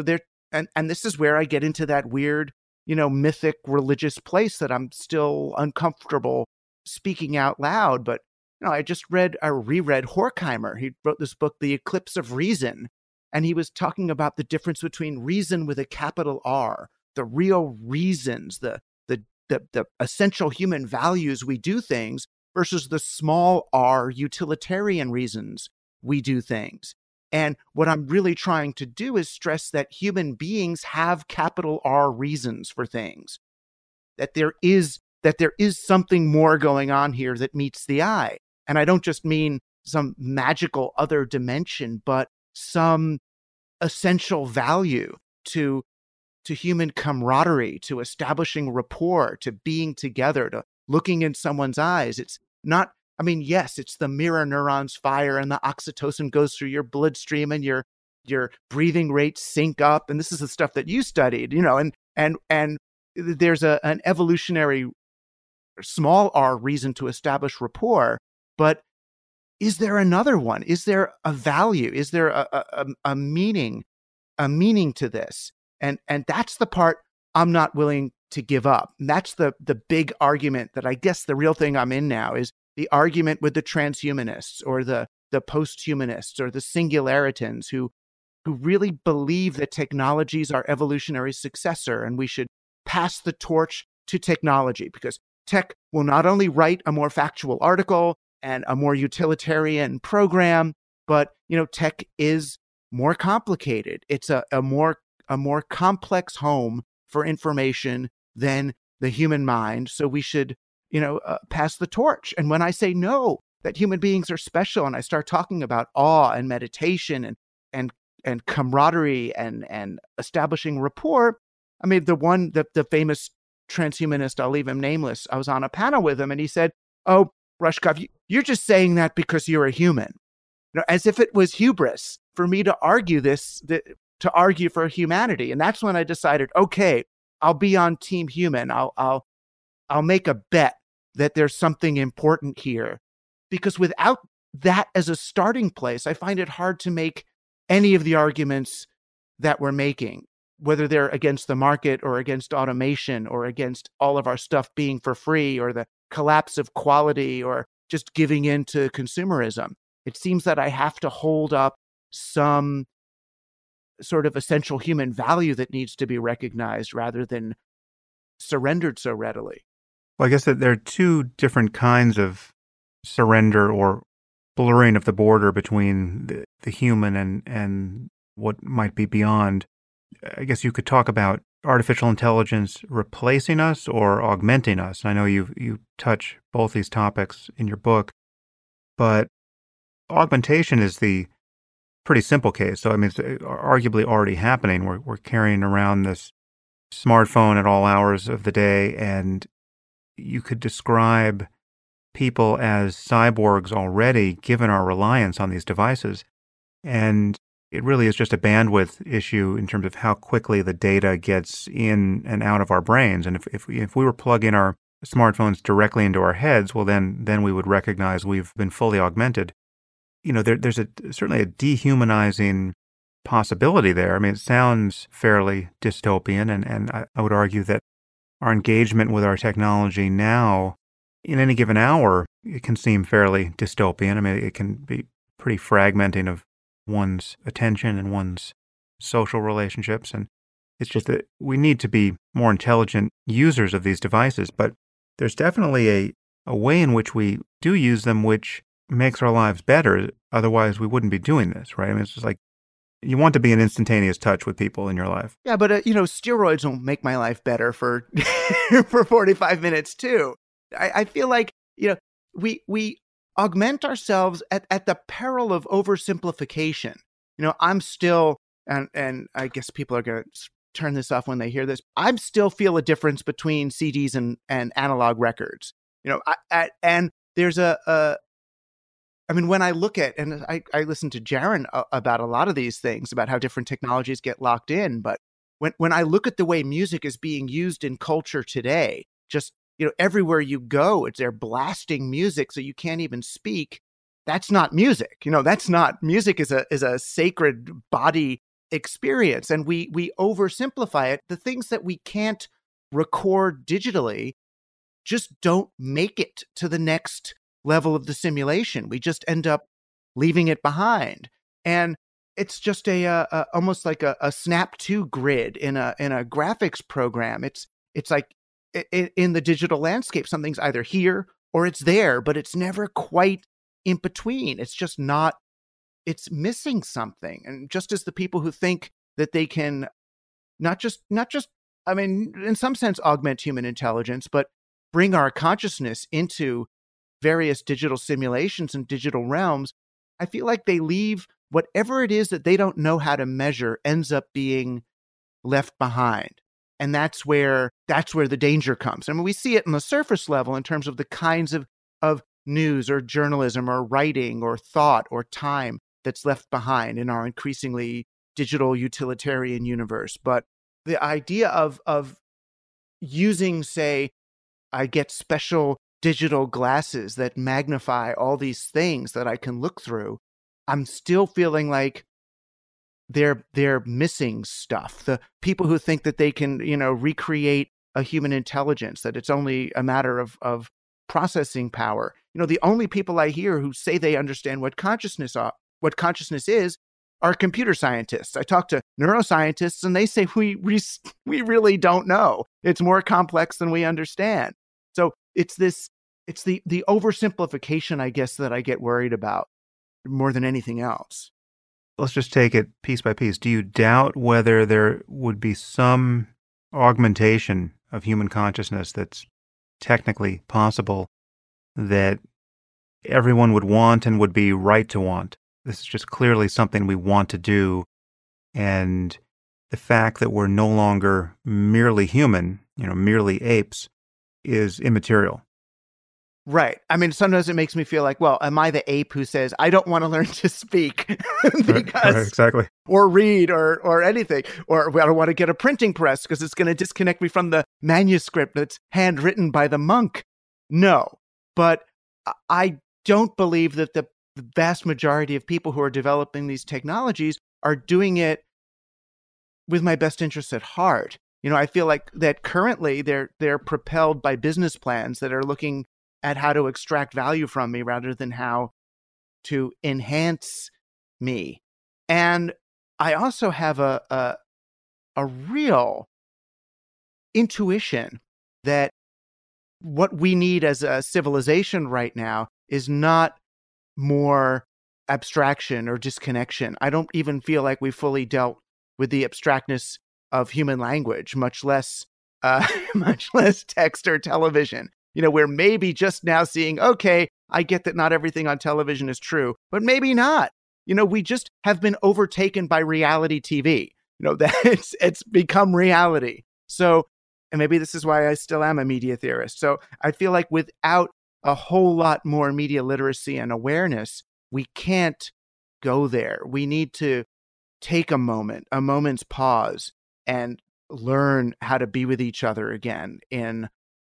And this is where I get into that weird, mythic religious place that I'm still uncomfortable speaking out loud. But I just reread Horkheimer. He wrote this book, The Eclipse of Reason, and he was talking about the difference between reason with a capital R, the real reasons, the essential human values we do things, versus the small r utilitarian reasons we do things. And what I'm really trying to do is stress that human beings have capital R reasons for things, that there is something more going on here that meets the eye. And I don't just mean some magical other dimension, but some essential value to human camaraderie, to establishing rapport, to being together, to looking in someone's eyes. It's not, yes, it's the mirror neurons fire and the oxytocin goes through your bloodstream and your breathing rates sync up. And this is the stuff that you studied, and there's an evolutionary small r reason to establish rapport. But is there another one? Is there a value? Is there a meaning to this? And that's the part I'm not willing to give up. And that's the big argument that I guess the real thing I'm in now is the argument with the transhumanists or the post-humanists or the singularitarians who really believe that technology is our evolutionary successor and we should pass the torch to technology, because tech will not only write a more factual article and a more utilitarian program, but tech is more complicated. It's a more complex home for information than the human mind. So we should, pass the torch. And when I say no, that human beings are special, and I start talking about awe and meditation and camaraderie and establishing rapport, the famous transhumanist, I'll leave him nameless, I was on a panel with him and he said, "Oh, Rushkoff, you're just saying that because you're a human." As if it was hubris for me to argue to argue for humanity. And that's when I decided, okay, I'll be on Team Human. I'll make a bet that there's something important here, because without that as a starting place, I find it hard to make any of the arguments that we're making, whether they're against the market or against automation or against all of our stuff being for free or the collapse of quality or just giving in to consumerism. It seems that I have to hold up some sort of essential human value that needs to be recognized rather than surrendered so readily. Well, I guess that there are two different kinds of surrender or blurring of the border between the human and what might be beyond. I guess you could talk about artificial intelligence replacing us or augmenting us. I know you touch both these topics in your book, but augmentation is the pretty simple case. So, it's arguably already happening. We're carrying around this smartphone at all hours of the day, and you could describe people as cyborgs already, given our reliance on these devices. And it really is just a bandwidth issue in terms of how quickly the data gets in and out of our brains. And if we were plug in our smartphones directly into our heads, well, then we would recognize we've been fully augmented. There's certainly a dehumanizing possibility there. I mean, it sounds fairly dystopian, and I would argue that our engagement with our technology now, in any given hour, it can seem fairly dystopian. I mean, it can be pretty fragmenting of one's attention and one's social relationships. And it's just that we need to be more intelligent users of these devices. But there's definitely a way in which we do use them which makes our lives better. Otherwise, we wouldn't be doing this, right? I mean, it's just like you want to be in instantaneous touch with people in your life. Yeah, but, steroids won't make my life better for 45 minutes, too. I feel like, we augment ourselves at the peril of oversimplification. I'm still, and I guess people are going to turn this off when they hear this, I still feel a difference between CDs and analog records. And there's when I look at, and I listen to Jaron about a lot of these things, about how different technologies get locked in. But when I look at the way music is being used in culture today, just, everywhere you go, they're blasting music so you can't even speak. That's not music. That's not music is a sacred body experience. And we oversimplify it. The things that we can't record digitally just don't make it to the next level of the simulation. We just end up leaving it behind. And it's just almost like a Snap 2 grid in a graphics program. It's like in the digital landscape, something's either here or it's there, but it's never quite in between. It's just not, it's missing something. And just as the people who think that they can not just, in some sense, augment human intelligence, but bring our consciousness into various digital simulations and digital realms, I feel like they leave whatever it is that they don't know how to measure ends up being left behind. And that's where the danger comes. I mean, we see it on the surface level in terms of the kinds of news or journalism or writing or thought or time that's left behind in our increasingly digital utilitarian universe. But the idea of using, say, I get special digital glasses that magnify all these things that I can look through, I'm still feeling like they're missing stuff. The people who think that they can, recreate a human intelligence, that it's only a matter of processing power. The only people I hear who say they understand what consciousness is are computer scientists. I talk to neuroscientists and they say we really don't know. It's more complex than we understand. So it's the oversimplification, I guess, that I get worried about more than anything else. Let's just take it piece by piece. Do you doubt whether there would be some augmentation of human consciousness that's technically possible that everyone would want and would be right to want? This is just clearly something we want to do. And the fact that we're no longer merely human, merely apes, is immaterial. Right. I mean, sometimes it makes me feel like, well, am I the ape who says, I don't want to learn to speak right, exactly. or read or anything, or I don't want to get a printing press because it's going to disconnect me from the manuscript that's handwritten by the monk? No, but I don't believe that the vast majority of people who are developing these technologies are doing it with my best interests at heart. I feel like that currently they're propelled by business plans that are looking at how to extract value from me rather than how to enhance me. And I also have a real intuition that what we need as a civilization right now is not more abstraction or disconnection. I don't even feel like we fully dealt with the abstractness of human language, much less text or television. We're maybe just now seeing, okay, I get that not everything on television is true, but maybe not. We just have been overtaken by reality TV. That it's become reality. So, and maybe this is why I still am a media theorist. So I feel like without a whole lot more media literacy and awareness, we can't go there. We need to take a moment's pause, and learn how to be with each other again in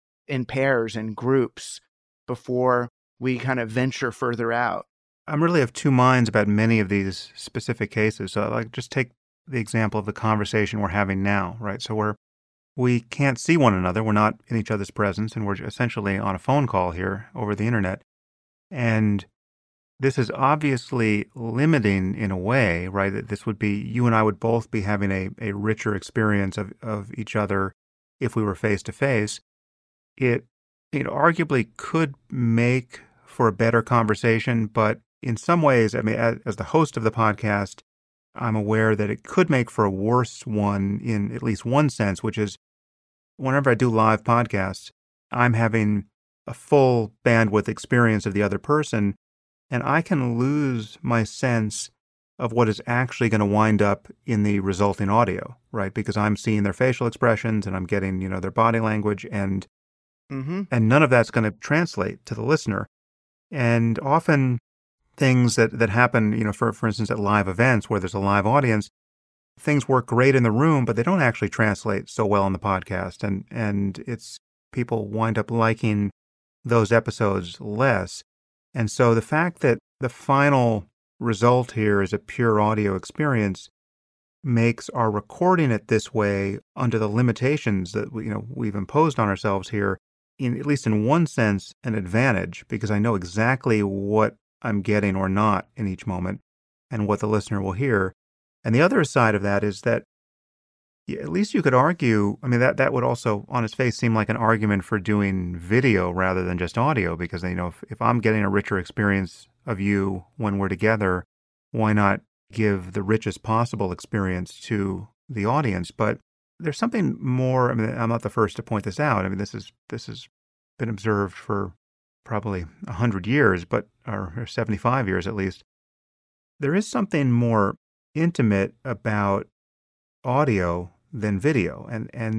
pairs and groups before we kind of venture further out. I'm really of two minds about many of these specific cases. So like just take the example of the conversation we're having now, right? So we can't see one another. We're not in each other's presence, and we're essentially on a phone call here over the internet. And this is obviously limiting in a way, right? That this would be, you and I would both be having a richer experience of each other if we were face to face. It arguably could make for a better conversation, but in some ways, I mean, as the host of the podcast, I'm aware that it could make for a worse one in at least one sense, which is whenever I do live podcasts, I'm having a full bandwidth experience of the other person, and I can lose my sense of what is actually going to wind up in the resulting audio, right? Because I'm seeing their facial expressions and I'm getting, their body language, and none of that's going to translate to the listener. And often things that happen, for instance, at live events where there's a live audience, things work great in the room, but they don't actually translate so well in the podcast. And it's people wind up liking those episodes less. And so the fact that the final result here is a pure audio experience makes our recording it this way under the limitations that we've imposed on ourselves here, at least in one sense, an advantage, because I know exactly what I'm getting or not in each moment and what the listener will hear. And the other side of that is that at least you could argue, I mean, that would also on its face seem like an argument for doing video rather than just audio, because, if I'm getting a richer experience of you when we're together, why not give the richest possible experience to the audience? But there's something more. I mean, I'm not the first to point this out. I mean, this has been observed for probably 100 years, or 75 years at least. There is something more intimate about audio than video,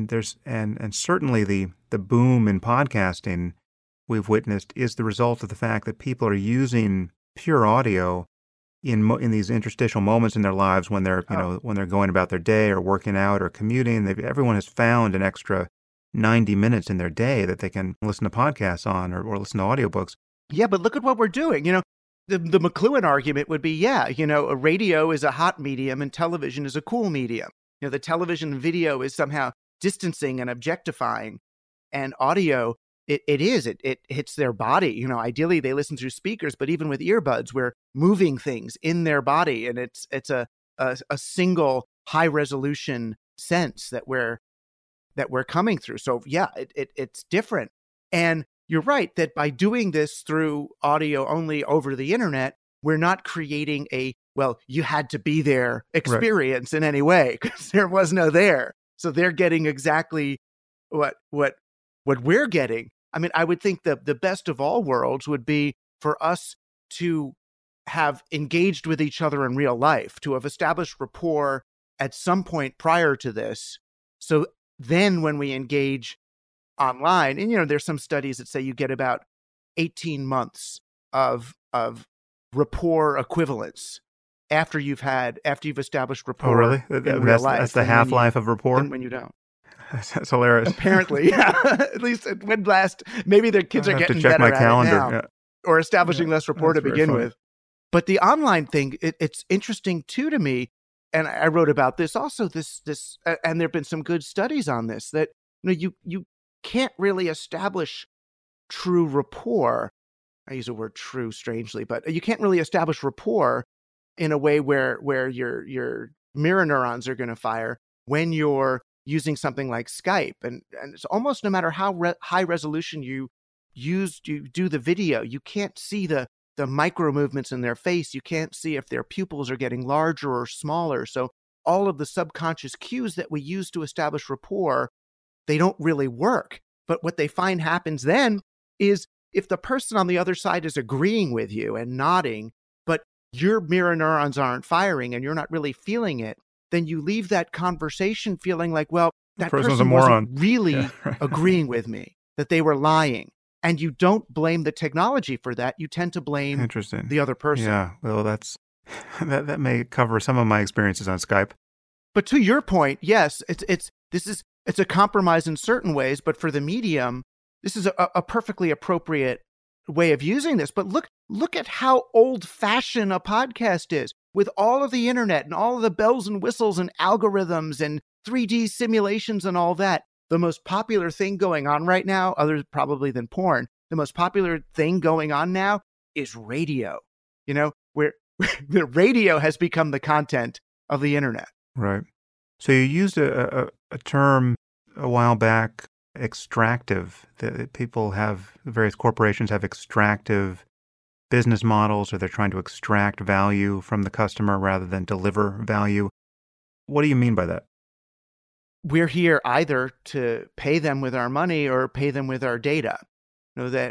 and certainly the boom in podcasting we've witnessed is the result of the fact that people are using pure audio in these interstitial moments in their lives when they're when they're going about their day or working out or commuting. Everyone has found an extra 90 minutes in their day that they can listen to podcasts on or listen to audiobooks. Yeah, but look at what we're doing. The McLuhan argument would be, a radio is a hot medium and television is a cool medium. The television video is somehow distancing and objectifying, and audio, it hits their body. Ideally they listen through speakers, but even with earbuds, we're moving things in their body, and it's a single high resolution sense that we're coming through. So yeah, it's different. And you're right that by doing this through audio only over the internet, we're not creating you had to be there experience in any way, because there was no there. So they're getting exactly what we're getting. I mean, I would think the best of all worlds would be for us to have engaged with each other in real life, to have established rapport at some point prior to this. So then when we engage online, and there's some studies that say you get about 18 months of rapport equivalence after you've established rapport. Oh, really? In real life. That's the half-life of rapport? And when you don't. That's hilarious. Apparently, yeah. At least when last, maybe their kids are getting better at it now, or establishing less rapport to begin with. But the online thing, it's interesting too to me, and I wrote about this also. This, and there've been some good studies on this, that you can't really establish true rapport. I use the word true strangely, but you can't really establish rapport in a way where your mirror neurons are going to fire when you're using something like Skype. And it's almost no matter how high resolution you do the video, you can't see the micro movements in their face. You can't see if their pupils are getting larger or smaller. So all of the subconscious cues that we use to establish rapport, they don't really work. But what they find happens then is if the person on the other side is agreeing with you and nodding, but your mirror neurons aren't firing and you're not really feeling it, then you leave that conversation feeling like, well, that person wasn't really agreeing with me, that they were lying. And you don't blame the technology for that. You tend to blame Interesting. the other person. Yeah, well, that may cover some of my experiences on Skype. But to your point, yes, it's a compromise in certain ways, but for the medium, this is a perfectly appropriate way of using this. But look at how old-fashioned a podcast is, with all of the internet and all of the bells and whistles and algorithms and 3D simulations and all that. The most popular thing going on right now, other probably than porn, the most popular thing going on now is radio. Where the radio has become the content of the internet. Right. So you used a term a while back, extractive, that various corporations have extractive business models, or they're trying to extract value from the customer rather than deliver value. What do you mean by that? We're here either to pay them with our money or pay them with our data. That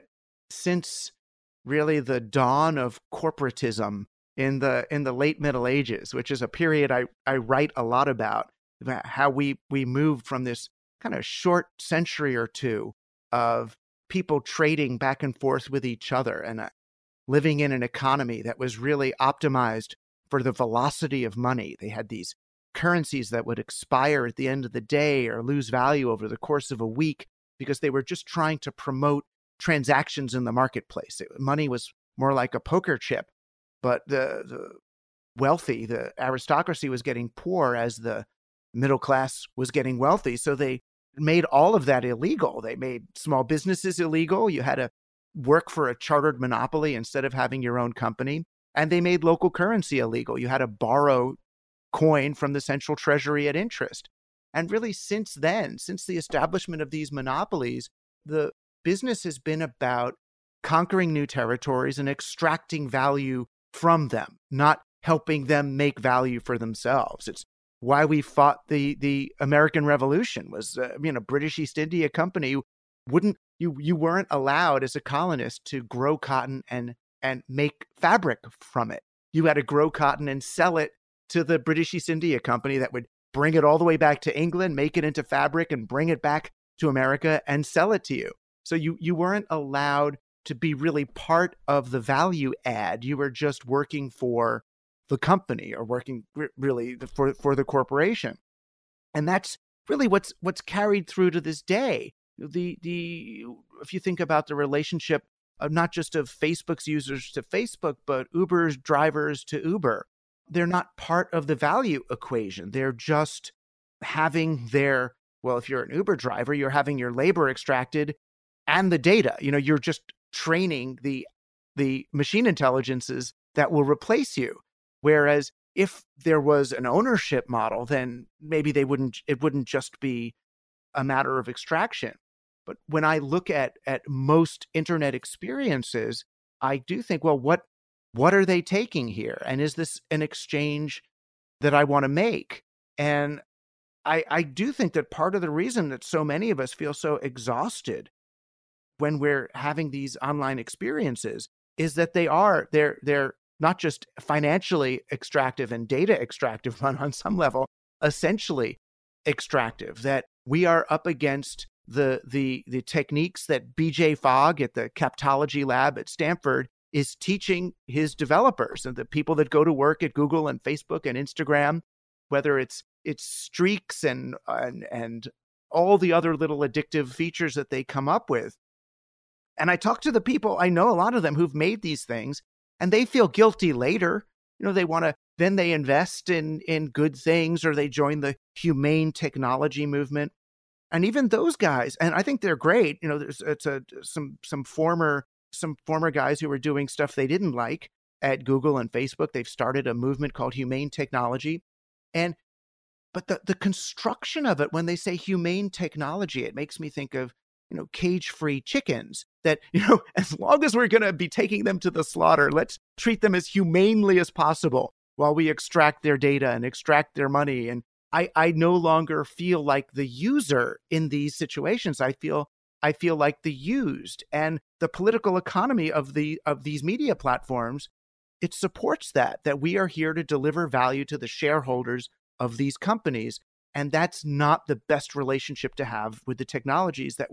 since really the dawn of corporatism in the late Middle Ages, which is a period I write a lot about how we moved from this kind of short century or two of people trading back and forth with each other and living in an economy that was really optimized for the velocity of money. They had these currencies that would expire at the end of the day or lose value over the course of a week because they were just trying to promote transactions in the marketplace. Money was more like a poker chip, but the wealthy, the aristocracy, was getting poor as the middle class was getting wealthy. So they made all of that illegal. They made small businesses illegal. You had to work for a chartered monopoly instead of having your own company. And they made local currency illegal. You had to borrow coin from the central treasury at interest. And really, since then, since the establishment of these monopolies, the business has been about conquering new territories and extracting value from them, not helping them make value for themselves. It's why we fought the American Revolution. Was British East India Company you weren't allowed as a colonist to grow cotton and make fabric from it. You had to grow cotton and sell it to the British East India Company that would bring it all the way back to England, make it into fabric, and bring it back to America and sell it to you. So you weren't allowed to be really part of the value add. You were just working for the company or working really for the corporation. And that's really what's carried through to this day. If you think about the relationship of not just of Facebook's users to Facebook, but Uber's drivers to Uber, they're not part of the value equation. They're just having if you're an Uber driver, you're having your labor extracted and the data. You're just training the machine intelligences that will replace you. Whereas if there was an ownership model, then maybe it wouldn't just be a matter of extraction. But when I look at most internet experiences, I do think, well, what are they taking here? And is this an exchange that I want to make? And I do think that part of the reason that so many of us feel so exhausted when we're having these online experiences is that they're not just financially extractive and data extractive, but on some level, essentially extractive, that we are up against the techniques that BJ Fogg at the Captology Lab at Stanford is teaching his developers and the people that go to work at Google and Facebook and Instagram, whether it's streaks and all the other little addictive features that they come up with. And I talk to the people, I know a lot of them who've made these things, and they feel guilty later. Then they invest in good things, or they join the humane technology movement. And even those guys, and I think they're great. There's some former guys who were doing stuff they didn't like at Google and Facebook. They've started a movement called Humane Technology. But the construction of it, when they say humane technology, it makes me think of, cage-free chickens that, as long as we're going to be taking them to the slaughter, let's treat them as humanely as possible while we extract their data and extract their money. And I no longer feel like the user in these situations. I feel like the used. And the political economy of these media platforms, it supports that we are here to deliver value to the shareholders of these companies. And that's not the best relationship to have with the technologies that we're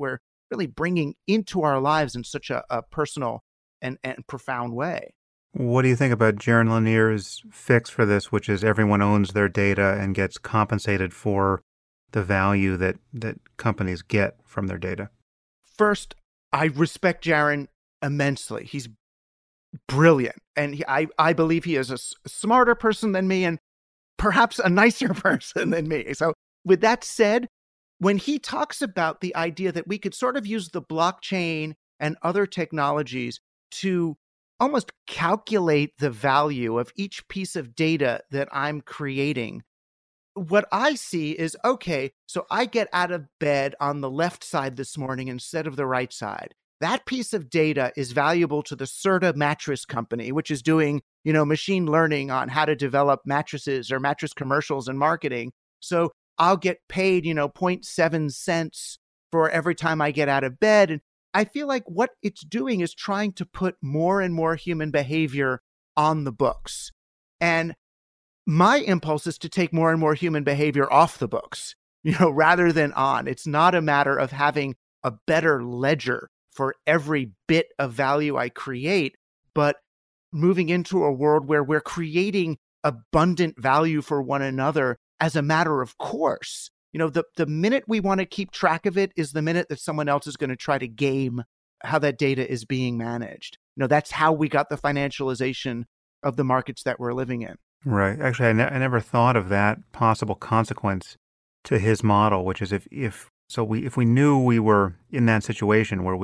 really bringing into our lives in such a personal and profound way. What do you think about Jaron Lanier's fix for this, which is everyone owns their data and gets compensated for the value that companies get from their data? First, I respect Jaron immensely. He's brilliant. And I believe he is a smarter person than me and perhaps a nicer person than me. So with that said, when he talks about the idea that we could sort of use the blockchain and other technologies to almost calculate the value of each piece of data that I'm creating, what I see is, okay, so I get out of bed on the left side this morning instead of the right side. That piece of data is valuable to the Serta mattress company, which is doing, machine learning on how to develop mattresses or mattress commercials and marketing. So I'll get paid, 0.7 cents for every time I get out of bed. And I feel like what it's doing is trying to put more and more human behavior on the books. And my impulse is to take more and more human behavior off the books, rather than on. It's not a matter of having a better ledger for every bit of value I create, but moving into a world where we're creating abundant value for one another as a matter of course. The minute we want to keep track of it is the minute that someone else is going to try to game how that data is being managed. That's how we got the financialization of the markets that we're living in. Right. Actually, I never thought of that possible consequence to his model, which is if we knew we were in that situation where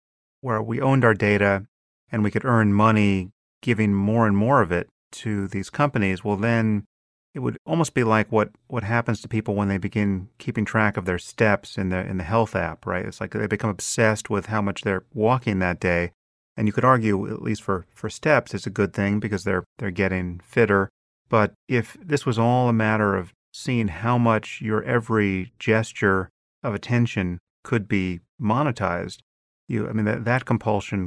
we owned our data and we could earn money giving more and more of it to these companies, well, then it would almost be like what happens to people when they begin keeping track of their steps in the health app, right? It's like they become obsessed with how much they're walking that day. And you could argue, at least for steps, it's a good thing because they're getting fitter. But if this was all a matter of seeing how much your every gesture of attention could be monetized, that compulsion,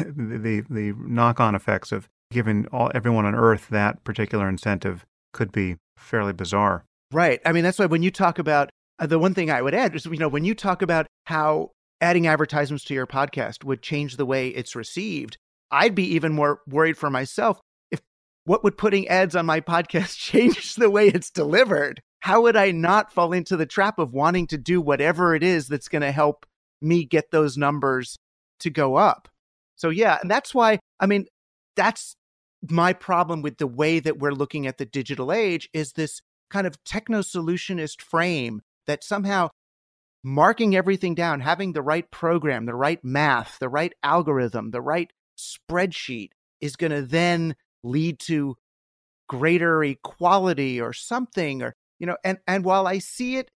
the knock-on effects of giving everyone on Earth that particular incentive could be fairly bizarre. Right. That's why when you talk about, the one thing I would add is, when you talk about how adding advertisements to your podcast would change the way it's received, I'd be even more worried for myself. What would putting ads on my podcast change the way it's delivered? How would I not fall into the trap of wanting to do whatever it is that's going to help me get those numbers to go up? So yeah, and that's why, that's my problem with the way that we're looking at the digital age, is this kind of techno-solutionist frame that somehow marking everything down, having the right program, the right math, the right algorithm, the right spreadsheet is going to then lead to greater equality or something, or and while I see it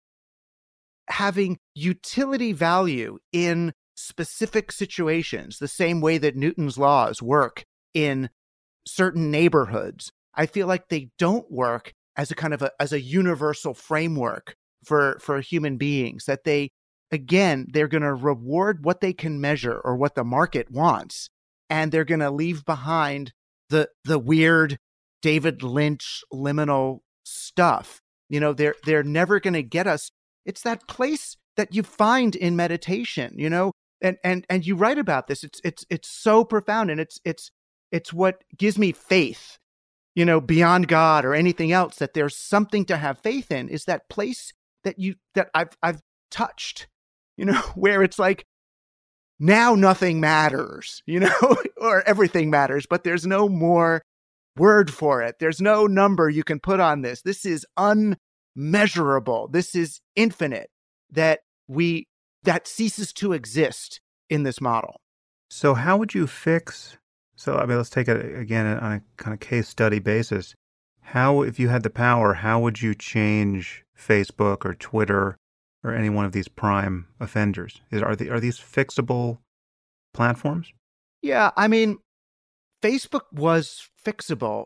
having utility value in specific situations, the same way that Newton's laws work in certain neighborhoods, I feel like they don't work as a kind of as a universal framework for human beings, that they're going to reward what they can measure or what the market wants, and they're going to leave behind the weird David Lynch liminal stuff. They're never going to get us. It's that place that you find in meditation, and you write about this. It's so profound, and it's what gives me faith, beyond God or anything else, that there's something to have faith in, is that place that I've touched, where it's like, now nothing matters, or everything matters, but there's no more word for it. There's no number you can put on this. This is unmeasurable. This is infinite, that ceases to exist in this model. So how would you fix, let's take it again on a kind of case study basis. If you had the power, how would you change Facebook or Twitter or any one of these prime offenders? Are these fixable platforms? Yeah, Facebook was fixable.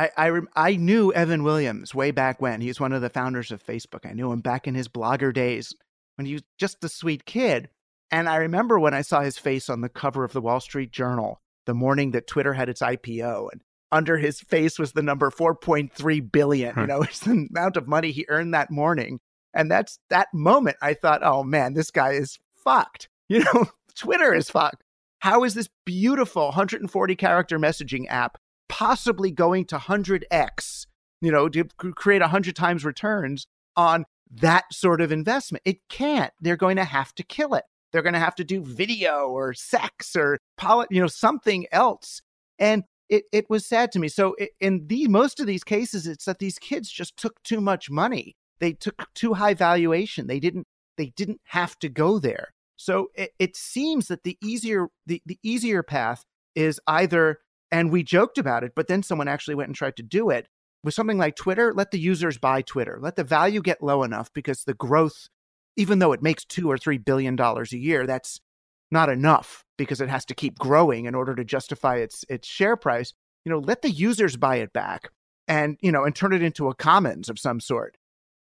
I knew Evan Williams way back when. He's one of the founders of Facebook. I knew him back in his blogger days when he was just a sweet kid. And I remember when I saw his face on the cover of the Wall Street Journal the morning that Twitter had its IPO, and under his face was the number 4.3 billion. It's the amount of money he earned that morning. And that moment I thought, oh man, this guy is fucked. Twitter is fucked. How is this beautiful 140 character messaging app possibly going to 100x, to create 100 times returns on that sort of investment? It can't. They're going to have to kill it. They're going to have to do video or sex or something else. And it was sad to me. So in most of these cases, it's that these kids just took too much money. They took too high valuation. They didn't have to go there. So it seems that the easier path is either, and we joked about it, but then someone actually went and tried to do it with something like Twitter. Let the users buy Twitter. Let the value get low enough, because the growth, even though it makes $2 or $3 billion a year, that's not enough, because it has to keep growing in order to justify its share price. Let the users buy it back, and turn it into a commons of some sort,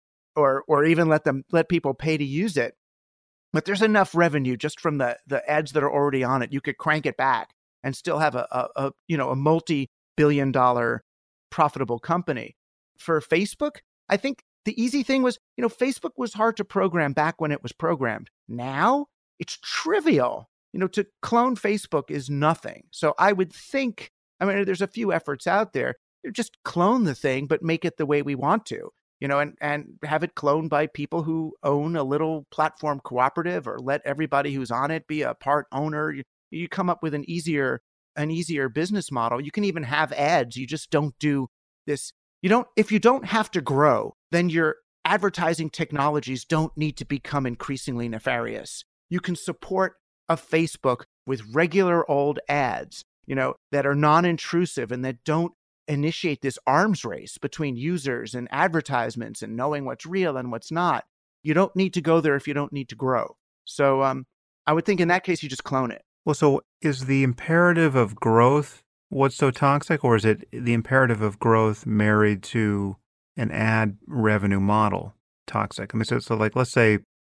or even let people pay to use it. But there's enough revenue just from the ads that are already on it. You could crank it back and still have a multi-billion-dollar profitable company. For Facebook, I think the easy thing was, Facebook was hard to program back when it was programmed. Now it's trivial. To clone Facebook is nothing. So I would think, there's a few efforts out there. Just clone the thing, but make it the way we want to. And have it cloned by people who own a little platform cooperative, or let everybody who's on it be a part owner. You come up with an easier business model. You can even have ads. You just don't do this. If you don't have to grow, then your advertising technologies don't need to become increasingly nefarious. You can support a Facebook with regular old ads, that are non-intrusive and that don't initiate this arms race between users and advertisements and knowing what's real and what's not. You don't need to go there if you don't need to grow. So I would think in that case, you just clone it. Well, so is the imperative of growth what's so toxic, or is it the imperative of growth married to an ad revenue model toxic? So like, let's say,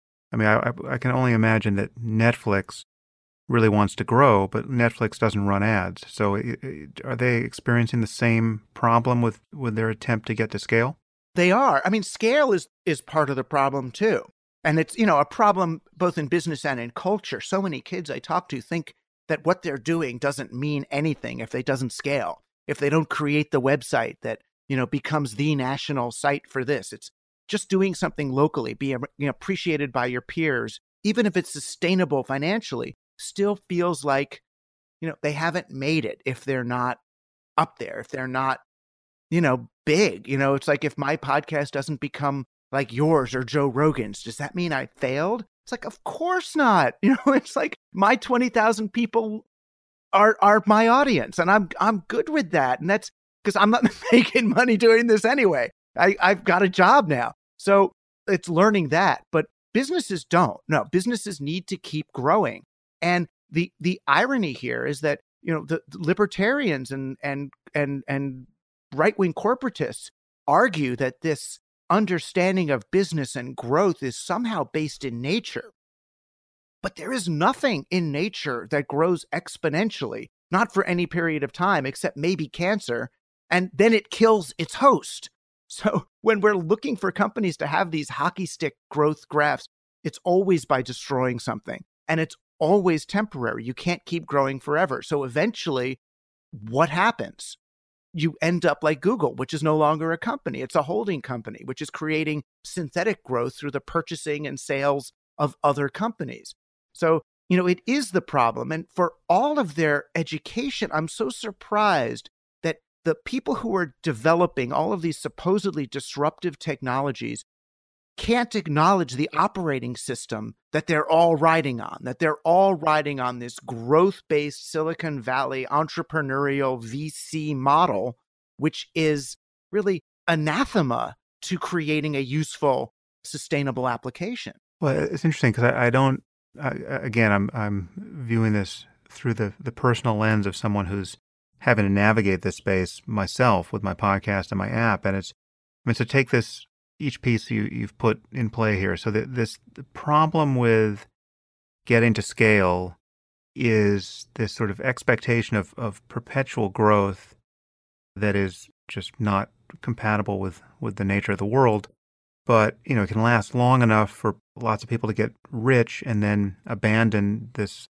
I can only imagine that Netflix really wants to grow, but Netflix doesn't run ads. So are they experiencing the same problem with their attempt to get to scale? They are. Scale is part of the problem too. And it's, a problem both in business and in culture. So many kids I talk to think that what they're doing doesn't mean anything if they doesn't scale, if they don't create the website that, becomes the national site for this. It's just doing something locally, be appreciated by your peers, even if it's sustainable financially, still feels like, they haven't made it if they're not up there, if they're not, big. It's like, if my podcast doesn't become like yours or Joe Rogan's, does that mean I failed? It's like, of course not. It's like my 20,000 people are my audience, and I'm good with that. And that's because I'm not making money doing this anyway. I've got a job now. So it's learning that. But businesses don't. No, businesses need to keep growing. And the irony here is that, the libertarians and right-wing corporatists argue that this understanding of business and growth is somehow based in nature. But there is nothing in nature that grows exponentially, not for any period of time, except maybe cancer, and then it kills its host. So when we're looking for companies to have these hockey stick growth graphs, it's always by destroying something, and it's always temporary. You can't keep growing forever. So eventually, what happens? You end up like Google, which is no longer a company. It's a holding company, which is creating synthetic growth through the purchasing and sales of other companies. So, it is the problem. And for all of their education, I'm so surprised that the people who are developing all of these supposedly disruptive technologies can't acknowledge the operating system that they're all riding on, this growth-based Silicon Valley entrepreneurial VC model, which is really anathema to creating a useful, sustainable application. Well, it's interesting because I'm viewing this through the personal lens of someone who's having to navigate this space myself with my podcast and my app. And so take this, each piece you've put in play here. So the problem with getting to scale is this sort of expectation of perpetual growth that is just not compatible with the nature of the world. but, it can last long enough for lots of people to get rich and then abandon this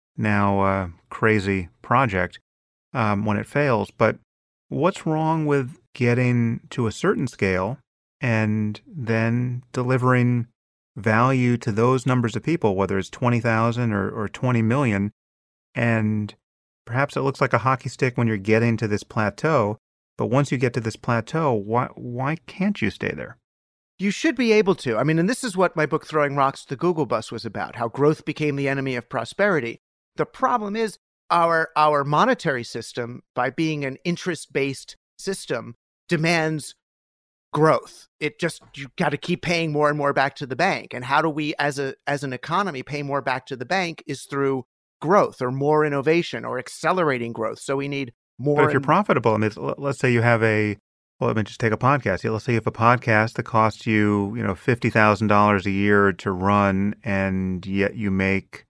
now crazy project when it fails. But what's wrong with getting to a certain scale and then delivering value to those numbers of people, whether it's 20,000 or 20 million, and perhaps it looks like a hockey stick when you're getting to this plateau, but once you get to this plateau, why can't you stay there? You should be able to. I mean, and this is what my book, Throwing Rocks at the Google Bus, was about, how growth became the enemy of prosperity. The problem is our monetary system, by being an interest-based system, demands growth. You got to keep paying more and more back to the bank. And how do we, as an economy, pay more back to the bank is through growth or more innovation or accelerating growth. So we need more. But if you're profitable, I mean, let's say you have let me just take a podcast. Let's say you have a podcast that costs you, $50,000 a year to run, and yet you make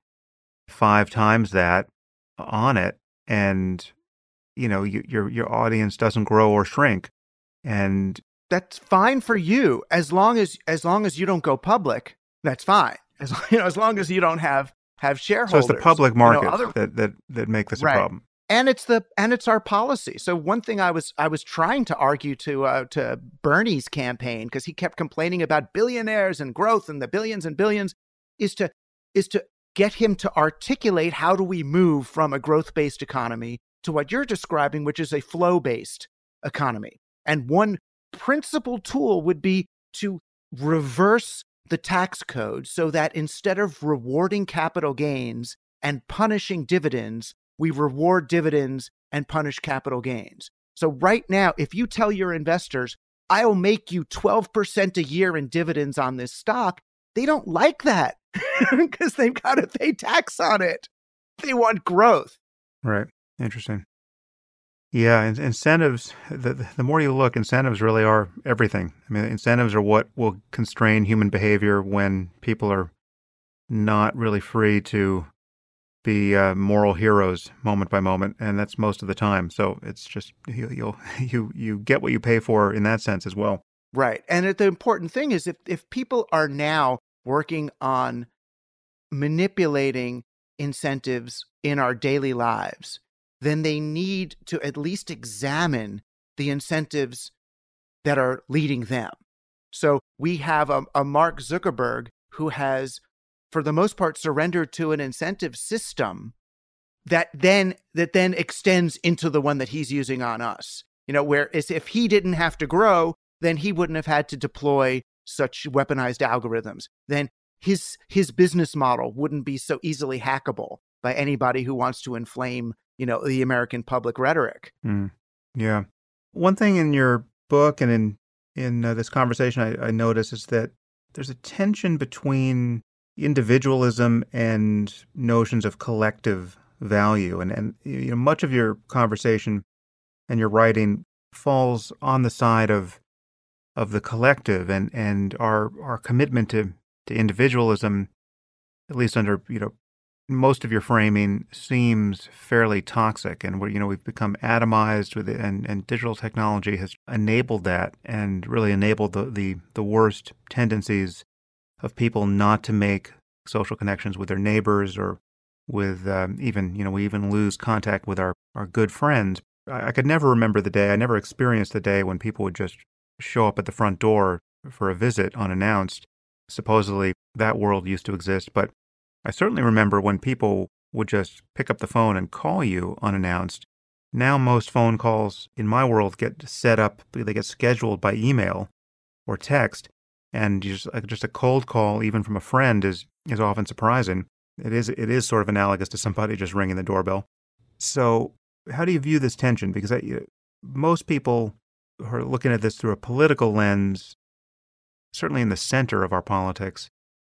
5 times that on it, and your audience doesn't grow or shrink, and that's fine for you as long as you don't go public. That's fine as long as you don't have shareholders. So it's the public market that make this a problem. And it's our policy. So one thing I was trying to argue to Bernie's campaign, because he kept complaining about billionaires and growth and the billions and billions, is to get him to articulate how do we move from a growth-based economy to what you're describing, which is a flow-based economy. And one principal tool would be to reverse the tax code so that instead of rewarding capital gains and punishing dividends, we reward dividends and punish capital gains. So right now, if you tell your investors, I'll make you 12% a year in dividends on this stock, they don't like that because they've got to pay tax on it. They want growth. Right. Interesting. Yeah, incentives, the more you look, incentives really are everything. I mean, incentives are what will constrain human behavior when people are not really free to be moral heroes moment by moment, and that's most of the time. So it's just you get what you pay for in that sense as well. Right. And the important thing is if people are now working on manipulating incentives in our daily lives, then they need to at least examine the incentives that are leading them. So we have a Mark Zuckerberg who has, for the most part, surrendered to an incentive system that then extends into the one that he's using on us. Whereas if he didn't have to grow, then he wouldn't have had to deploy such weaponized algorithms. Then his business model wouldn't be so easily hackable by anybody who wants to inflame, the American public rhetoric. Yeah. One thing in your book and in this conversation I notice is that there's a tension between individualism and notions of collective value. And much of your conversation and your writing falls on the side of the collective and our commitment to individualism, at least under, most of your framing seems fairly toxic, and we've become atomized with it, and digital technology has enabled that and really enabled the worst tendencies of people not to make social connections with their neighbors or with we even lose contact with our good friends. I could never remember the day, I never experienced the day when people would just show up at the front door for a visit unannounced. Supposedly that world used to exist, but I certainly remember when people would just pick up the phone and call you unannounced. Now most phone calls in my world get set up, they get scheduled by email or text, and just a cold call, even from a friend, is often surprising. It is sort of analogous to somebody just ringing the doorbell. So how do you view this tension? Because most people who are looking at this through a political lens, certainly in the center of our politics,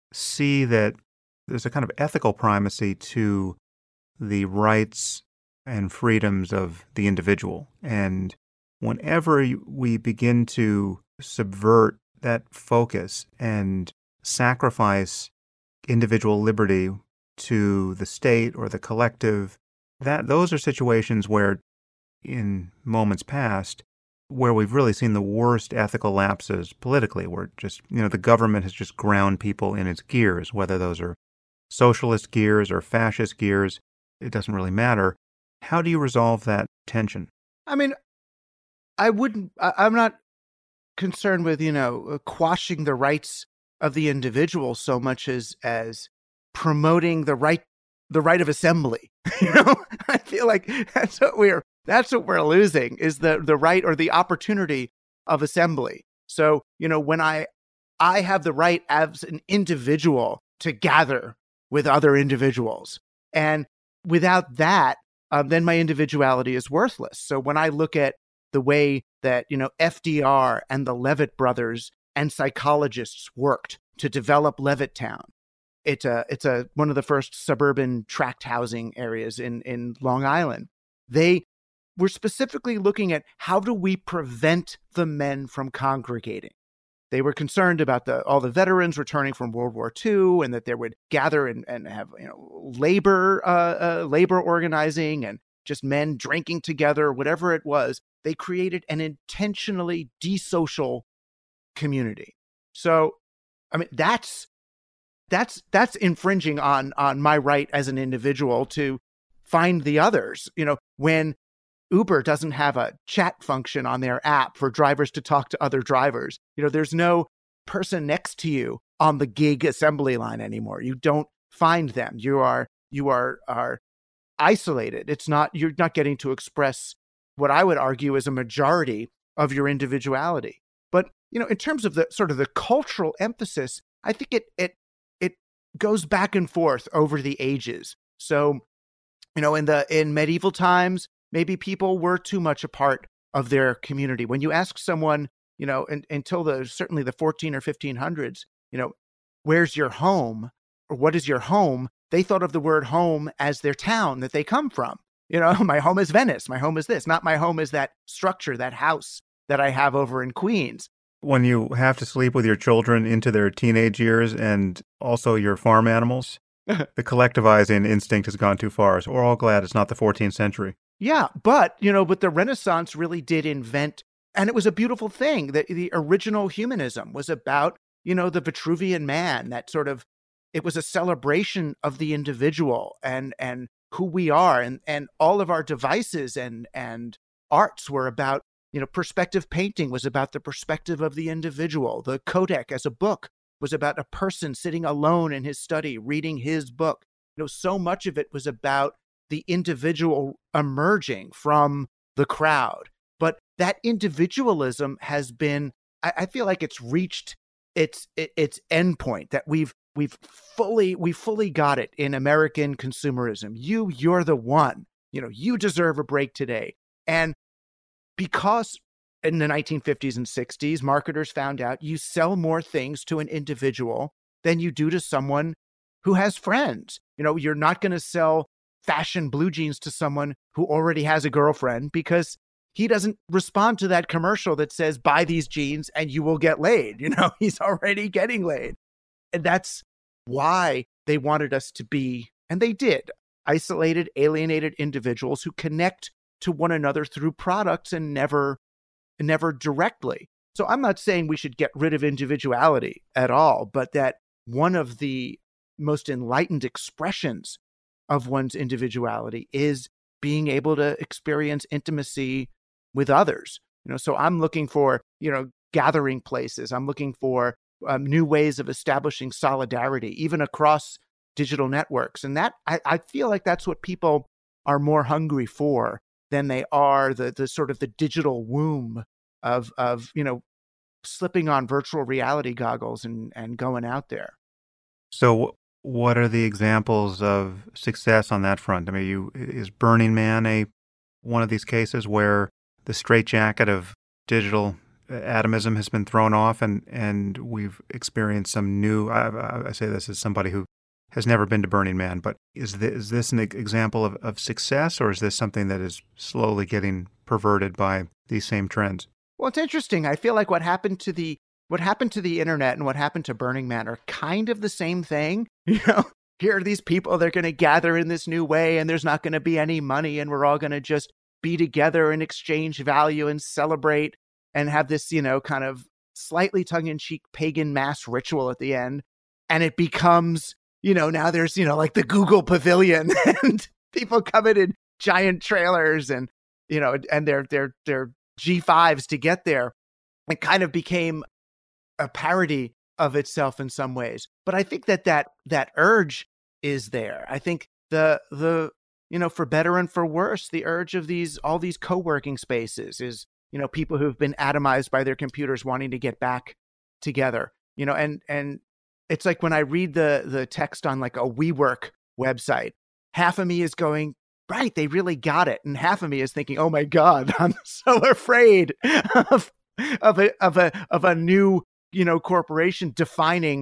see that there's a kind of ethical primacy to the rights and freedoms of the individual. And whenever we begin to subvert that focus and sacrifice individual liberty to the state or the collective, those are situations where, in moments past, where we've really seen the worst ethical lapses politically, where just, the government has just ground people in its gears, whether those are socialist gears or fascist gears, it doesn't really matter. How do you resolve that tension? I mean, I'm not concerned with, quashing the rights of the individual so much as promoting the right of assembly. I feel like that's what we're losing, is the right or the opportunity of assembly. So, when I have the right as an individual to gather with other individuals, and without that, then my individuality is worthless. So when I look at the way that, FDR and the Levitt brothers and psychologists worked to develop Levittown, it's one of the first suburban tract housing areas in Long Island. They were specifically looking at how do we prevent the men from congregating. They were concerned about all the veterans returning from World War II, and that they would gather and have labor organizing and just men drinking together, whatever it was. They created an intentionally desocial community. So, I mean, that's infringing on my right as an individual to find the others. When Uber doesn't have a chat function on their app for drivers to talk to other drivers, there's no person next to you on the gig assembly line anymore. You don't find them. You are isolated. You're not getting to express what I would argue is a majority of your individuality. But, in terms of the sort of the cultural emphasis, I think it goes back and forth over the ages. So, in medieval times, maybe people were too much a part of their community. When you ask someone, until certainly the 14 or 1500s, where's your home, or what is your home? They thought of the word home as their town that they come from. My home is Venice. My home is this. Not my home is that structure, that house that I have over in Queens. When you have to sleep with your children into their teenage years and also your farm animals, the collectivizing instinct has gone too far. So we're all glad it's not the 14th century. Yeah, but the Renaissance really did invent, and it was a beautiful thing, that the original humanism was about, the Vitruvian man, that sort of, it was a celebration of the individual and who we are, and all of our devices and arts were about, perspective painting was about the perspective of the individual. The Codex as a book was about a person sitting alone in his study, reading his book. So much of it was about the individual emerging from the crowd. But that individualism has been, I feel like it's reached its endpoint, that we fully got it in American consumerism. You're the one, you deserve a break today. And because in the 1950s and 60s, marketers found out you sell more things to an individual than you do to someone who has friends. You're not going to sell fashion blue jeans to someone who already has a girlfriend, because he doesn't respond to that commercial that says, buy these jeans and you will get laid. He's already getting laid. And that's why they wanted us to be, and they did, isolated, alienated individuals who connect to one another through products and never directly. So I'm not saying we should get rid of individuality at all, but that one of the most enlightened expressions of one's individuality is being able to experience intimacy with others. So I'm looking for, gathering places. I'm looking for new ways of establishing solidarity, even across digital networks. And that, I feel like that's what people are more hungry for than they are the sort of the digital womb of slipping on virtual reality goggles and going out there. So what are the examples of success on that front? I mean, is Burning Man one of these cases where the straitjacket of digital atomism has been thrown off and we've experienced some new, I say this as somebody who has never been to Burning Man, but is this an example of success, or is this something that is slowly getting perverted by these same trends? Well, it's interesting. I feel like what happened to the internet and what happened to Burning Man are kind of the same thing. Here are these people, they're going to gather in this new way, and there's not going to be any money, and we're all going to just be together and exchange value and celebrate and have this, kind of slightly tongue-in-cheek pagan mass ritual at the end. And it becomes, now there's, like the Google Pavilion and people come in giant trailers and, and their G5s to get there. It kind of became a parody of itself in some ways. But I think that urge is there. I think the for better and for worse, the urge of all these co-working spaces is, people who've been atomized by their computers wanting to get back together, and it's like when I read the text on like a WeWork website, half of me is going, right, they really got it. And half of me is thinking, oh my God, I'm so afraid of a new, corporation defining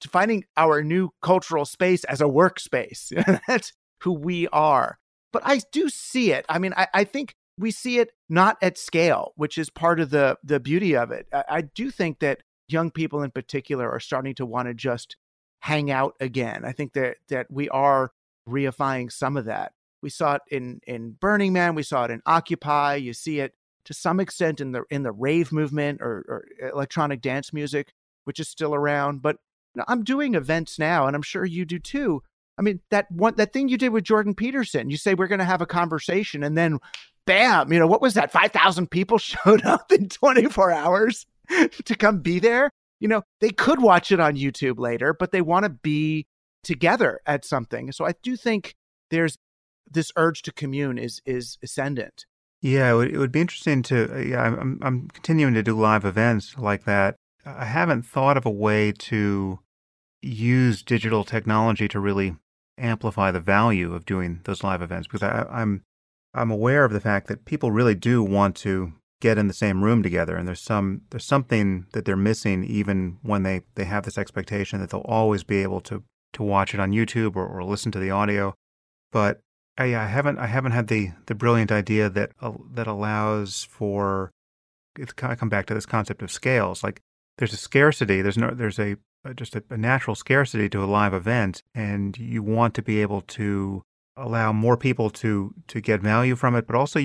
our new cultural space as a workspace. That's who we are. But I do see it. I mean, I think we see it not at scale, which is part of the beauty of it. I do think that young people in particular are starting to want to just hang out again. I think that we are reifying some of that. We saw it in Burning Man. We saw it in Occupy. You see it to some extent in the rave movement or electronic dance music, which is still around. But I'm doing events now, and I'm sure you do too. I mean, that thing you did with Jordan Peterson, you say we're going to have a conversation, and then bam, what was that? 5,000 people showed up in 24 hours to come be there. They could watch it on YouTube later, but they want to be together at something. So I do think there's this urge to commune is ascendant. Yeah, it would be interesting to. I'm continuing to do live events like that. I haven't thought of a way to use digital technology to really amplify the value of doing those live events, because I'm aware of the fact that people really do want to get in the same room together, and there's something that they're missing even when they have this expectation that they'll always be able to watch it on YouTube or listen to the audio. But I haven't had the brilliant idea that allows for it's kind of come back to this concept of scales. Like there's a scarcity. There's just a natural scarcity to a live event, and you want to be able to allow more people to get value from it, but also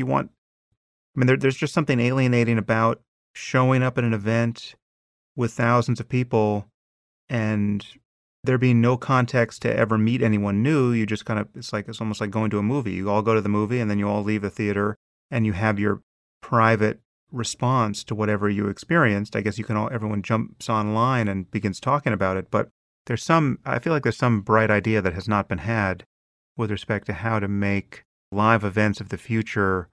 there's just something alienating about showing up at an event with thousands of people and there being no context to ever meet anyone new. You just it's almost like going to a movie. You all go to the movie and then you all leave the theater and you have your private response to whatever you experienced. I guess everyone jumps online and begins talking about it, but I feel like there's some bright idea that has not been had with respect to how to make live events of the future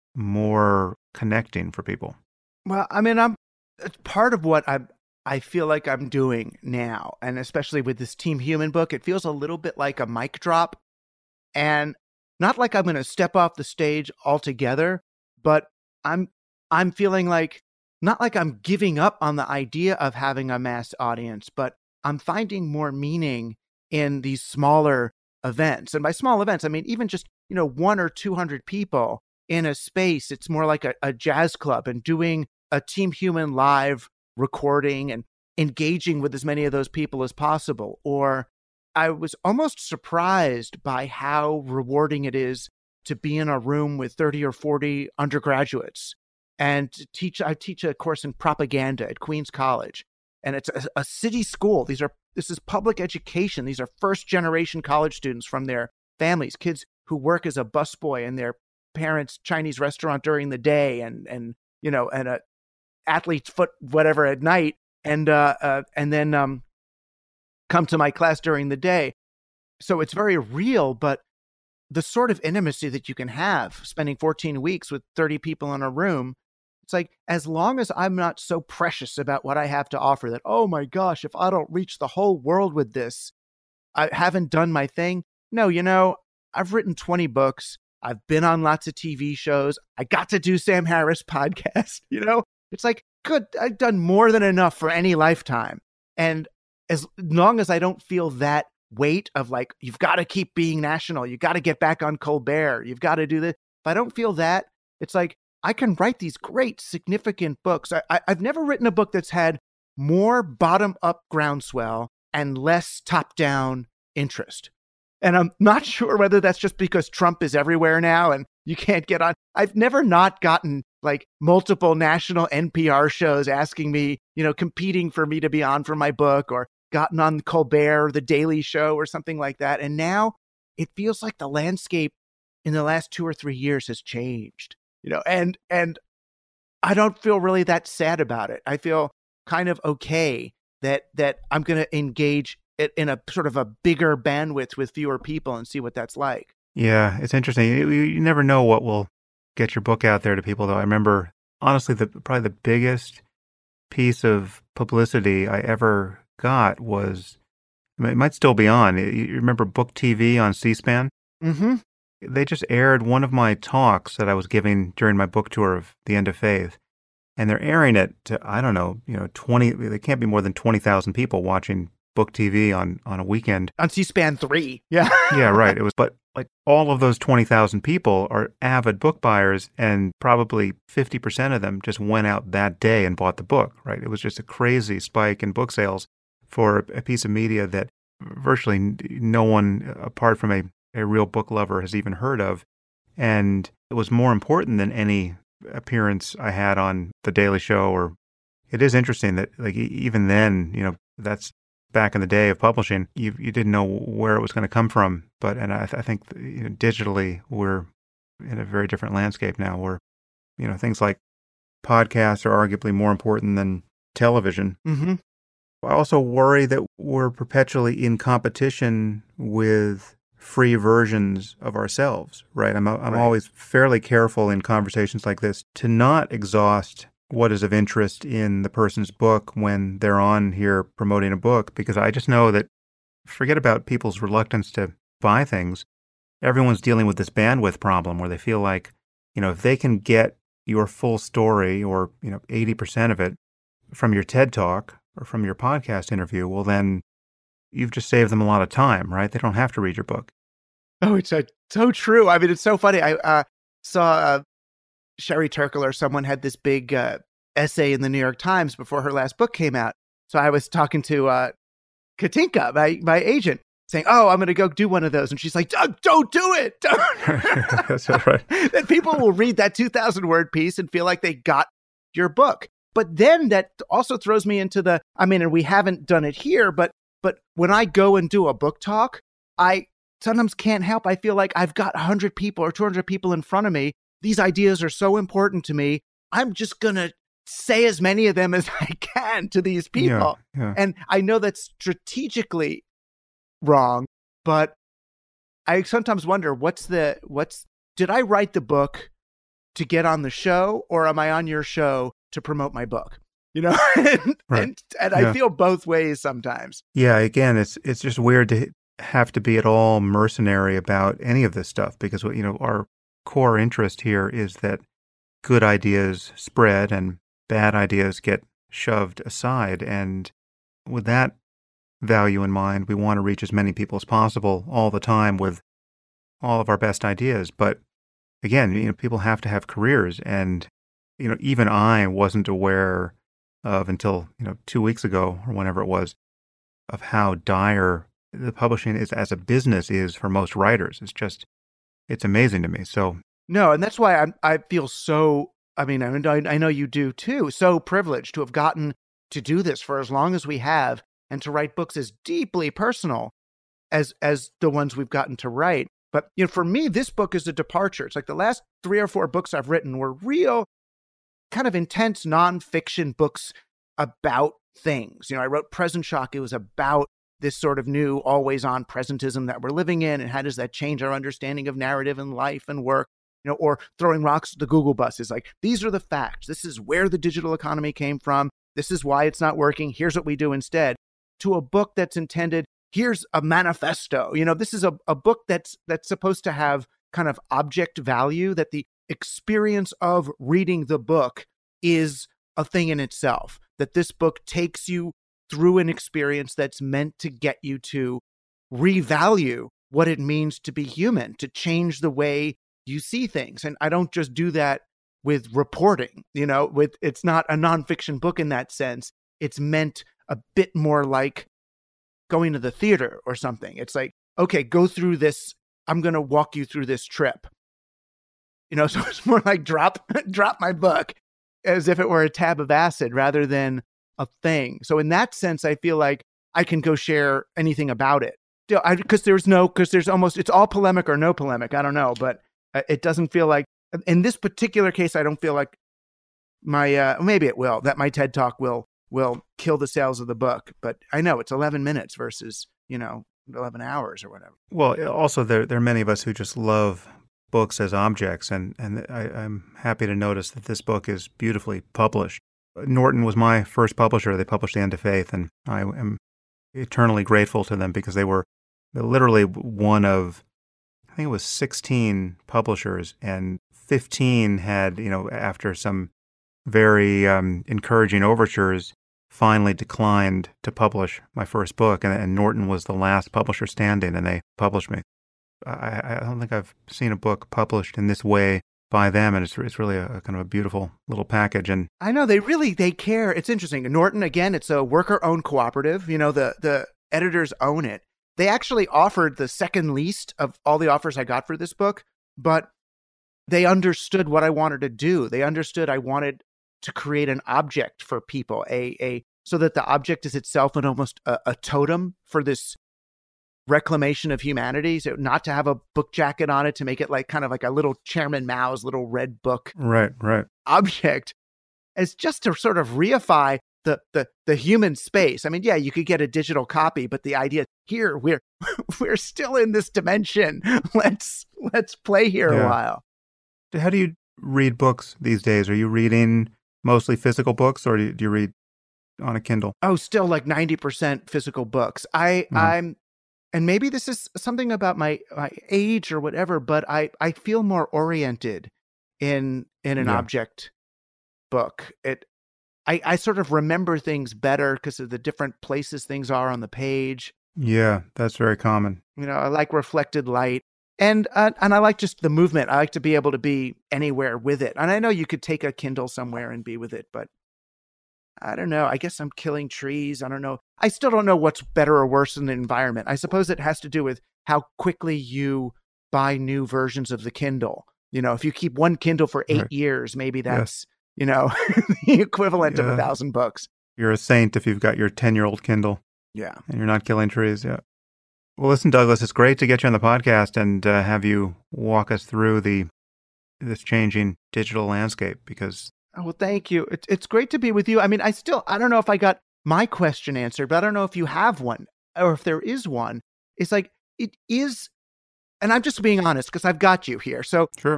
more connecting for people. Well, I mean, it's part of what I feel like I'm doing now, and especially with this Team Human book, it feels a little bit like a mic drop, and not like I'm going to step off the stage altogether, but I'm feeling like not like I'm giving up on the idea of having a mass audience, but I'm finding more meaning in these smaller events. And by small events, I mean even just 100 or 200 people in a space. It's more like a jazz club, and doing a Team Human live recording and engaging with as many of those people as possible. Or I was almost surprised by how rewarding it is to be in a room with 30 or 40 undergraduates and I teach a course in propaganda at Queens College, and it's a city school. This is public education. These are first generation college students from their families, kids who work as a busboy in their parents' Chinese restaurant during the day and a athlete's foot, whatever, at night, and then come to my class during the day. So it's very real, but the sort of intimacy that you can have spending 14 weeks with 30 people in a room, it's like, as long as I'm not so precious about what I have to offer that, oh my gosh, if I don't reach the whole world with this, I haven't done my thing. No, I've written 20 books. I've been on lots of TV shows. I got to do Sam Harris podcast. It's like, good, I've done more than enough for any lifetime. And as long as I don't feel that weight of like, you've got to keep being national, you got to get back on Colbert, you've got to do this. If I don't feel that, it's like, I can write these great, significant books. I've never written a book that's had more bottom-up groundswell and less top-down interest. And I'm not sure whether that's just because Trump is everywhere now and you can't get on. I've never not gotten like multiple national NPR shows asking me, competing for me to be on for my book, or gotten on Colbert or The Daily Show or something like that. And now it feels like the landscape in the last 2 or 3 years has changed, and I don't feel really that sad about it. I feel kind of okay that I'm going to engage it in a sort of a bigger bandwidth with fewer people and see what that's like. Yeah, it's interesting. You never know what will get your book out there to people, though. I remember, honestly, probably the biggest piece of publicity I ever got was, it might still be on. You remember Book TV on C-SPAN? Mm-hmm. They just aired one of my talks that I was giving during my book tour of The End of Faith. And they're airing it to, I don't know, 20, there can't be more than 20,000 people watching Book TV on a weekend. On C-SPAN 3. Yeah. Yeah, right. But like all of those 20,000 people are avid book buyers, and probably 50% of them just went out that day and bought the book, right? It was just a crazy spike in book sales for a piece of media that virtually no one, apart from a real book lover, has even heard of. And it was more important than any appearance I had on The Daily Show. Or it is interesting that like even then, that's back in the day of publishing, you didn't know where it was going to come from. But I think digitally we're in a very different landscape now, where things like podcasts are arguably more important than television. Mm-hmm. I also worry that we're perpetually in competition with free versions of ourselves, right? I'm Right. always fairly careful in conversations like this to not exhaust what is of interest in the person's book when they're on here promoting a book, because I just know that, forget about people's reluctance to buy things. Everyone's dealing with this bandwidth problem where they feel like, if they can get your full story, or 80% of it from your TED Talk or from your podcast interview, well, then you've just saved them a lot of time, right? They don't have to read your book. Oh, it's so true. I mean, it's so funny. I saw Sherry Turkle or someone had this big essay in the New York Times before her last book came out. So I was talking to Katinka, my agent, saying, "Oh, I'm going to go do one of those," and she's like, "Don't do it." That's right. That people will read that 2,000 word piece and feel like they got your book. But then that also throws me into and we haven't done it here, but when I go and do a book talk, I sometimes can't help. I feel like I've got 100 people or 200 people in front of me. These ideas are so important to me. I'm just going to say as many of them as I can to these people. Yeah. And I know that's strategically wrong, but I sometimes wonder did I write the book to get on the show, or am I on your show to promote my book? And Right. I feel both ways sometimes. Yeah, again, it's just weird to have to be at all mercenary about any of this stuff, because our core interest here is that good ideas spread and bad ideas get shoved aside. And with that value in mind, we want to reach as many people as possible all the time with all of our best ideas. But again, people have to have careers, and even I wasn't aware of until 2 weeks ago or whenever it was, of how dire the publishing is as a business is for most writers. It's amazing to me. So no, and that's why I feel so. I know you do too. So privileged to have gotten to do this for as long as we have, and to write books as deeply personal as the ones we've gotten to write. But for me, this book is a departure. It's like the last 3 or 4 books I've written were real, kind of intense nonfiction books about things. I wrote Present Shock. It was about this sort of new always-on presentism that we're living in, and how does that change our understanding of narrative and life and work? Or Throwing Rocks at the Google Bus is like, these are the facts. This is where the digital economy came from. This is why it's not working. Here's what we do instead. To a book that's intended, here's a manifesto. This is a book that's supposed to have kind of object value, that the experience of reading the book is a thing in itself, that this book takes you through an experience that's meant to get you to revalue what it means to be human, to change the way you see things. And I don't just do that with reporting, it's not a nonfiction book in that sense. It's meant a bit more like going to the theater or something. It's like okay, go through this. I'm going to walk you through this trip. So it's more like drop my book as if it were a tab of acid rather than a thing. So in that sense, I feel like I can go share anything about it. Because there's almost, it's all polemic or no polemic. I don't know, but it doesn't feel like, in this particular case, I don't feel like maybe it will, that my TED Talk will kill the sales of the book. But I know it's 11 minutes versus, 11 hours or whatever. Well, also there are many of us who just love books as objects, and I'm happy to notice that this book is beautifully published. Norton was my first publisher. They published The End of Faith, and I am eternally grateful to them because they're literally one of, I think it was 16 publishers, and 15 had, after some very encouraging overtures, finally declined to publish my first book, and Norton was the last publisher standing, and they published me. I don't think I've seen a book published in this way by them, and it's really a kind of a beautiful little package. And I know they care. It's interesting. Norton, again, it's a worker-owned cooperative. The editors own it. They actually offered the second least of all the offers I got for this book, but they understood what I wanted to do. They understood I wanted to create an object for people, so that the object is itself an almost a totem for this reclamation of humanity. So not to have a book jacket on it, to make it like kind of like a little Chairman Mao's little red book right object, as just to sort of reify the human space. I mean, yeah, you could get a digital copy, but the idea here, we're still in this dimension. Let's play here a while. How do you read books these days? Are you reading mostly physical books, or do you read on a Kindle? Oh, still like 90% physical books. And maybe this is something about my age or whatever, but I feel more oriented in an object book. I sort of remember things better because of the different places things are on the page. Yeah, that's very common. I like reflected light. And I like just the movement. I like to be able to be anywhere with it. And I know you could take a Kindle somewhere and be with it, but I don't know. I guess I'm killing trees. I don't know. I still don't know what's better or worse in the environment. I suppose it has to do with how quickly you buy new versions of the Kindle. If you keep one Kindle for 8 years, maybe that's, the equivalent of 1,000 books. You're a saint if you've got your 10-year-old Kindle. Yeah. And you're not killing trees. Yeah. Well, listen, Douglas, it's great to get you on the podcast and have you walk us through this changing digital landscape because... Oh, well, thank you. It's great to be with you. I mean, I don't know if I got my question answered, but I don't know if you have one or if there is one. It's like, it is, and I'm just being honest because I've got you here. So sure.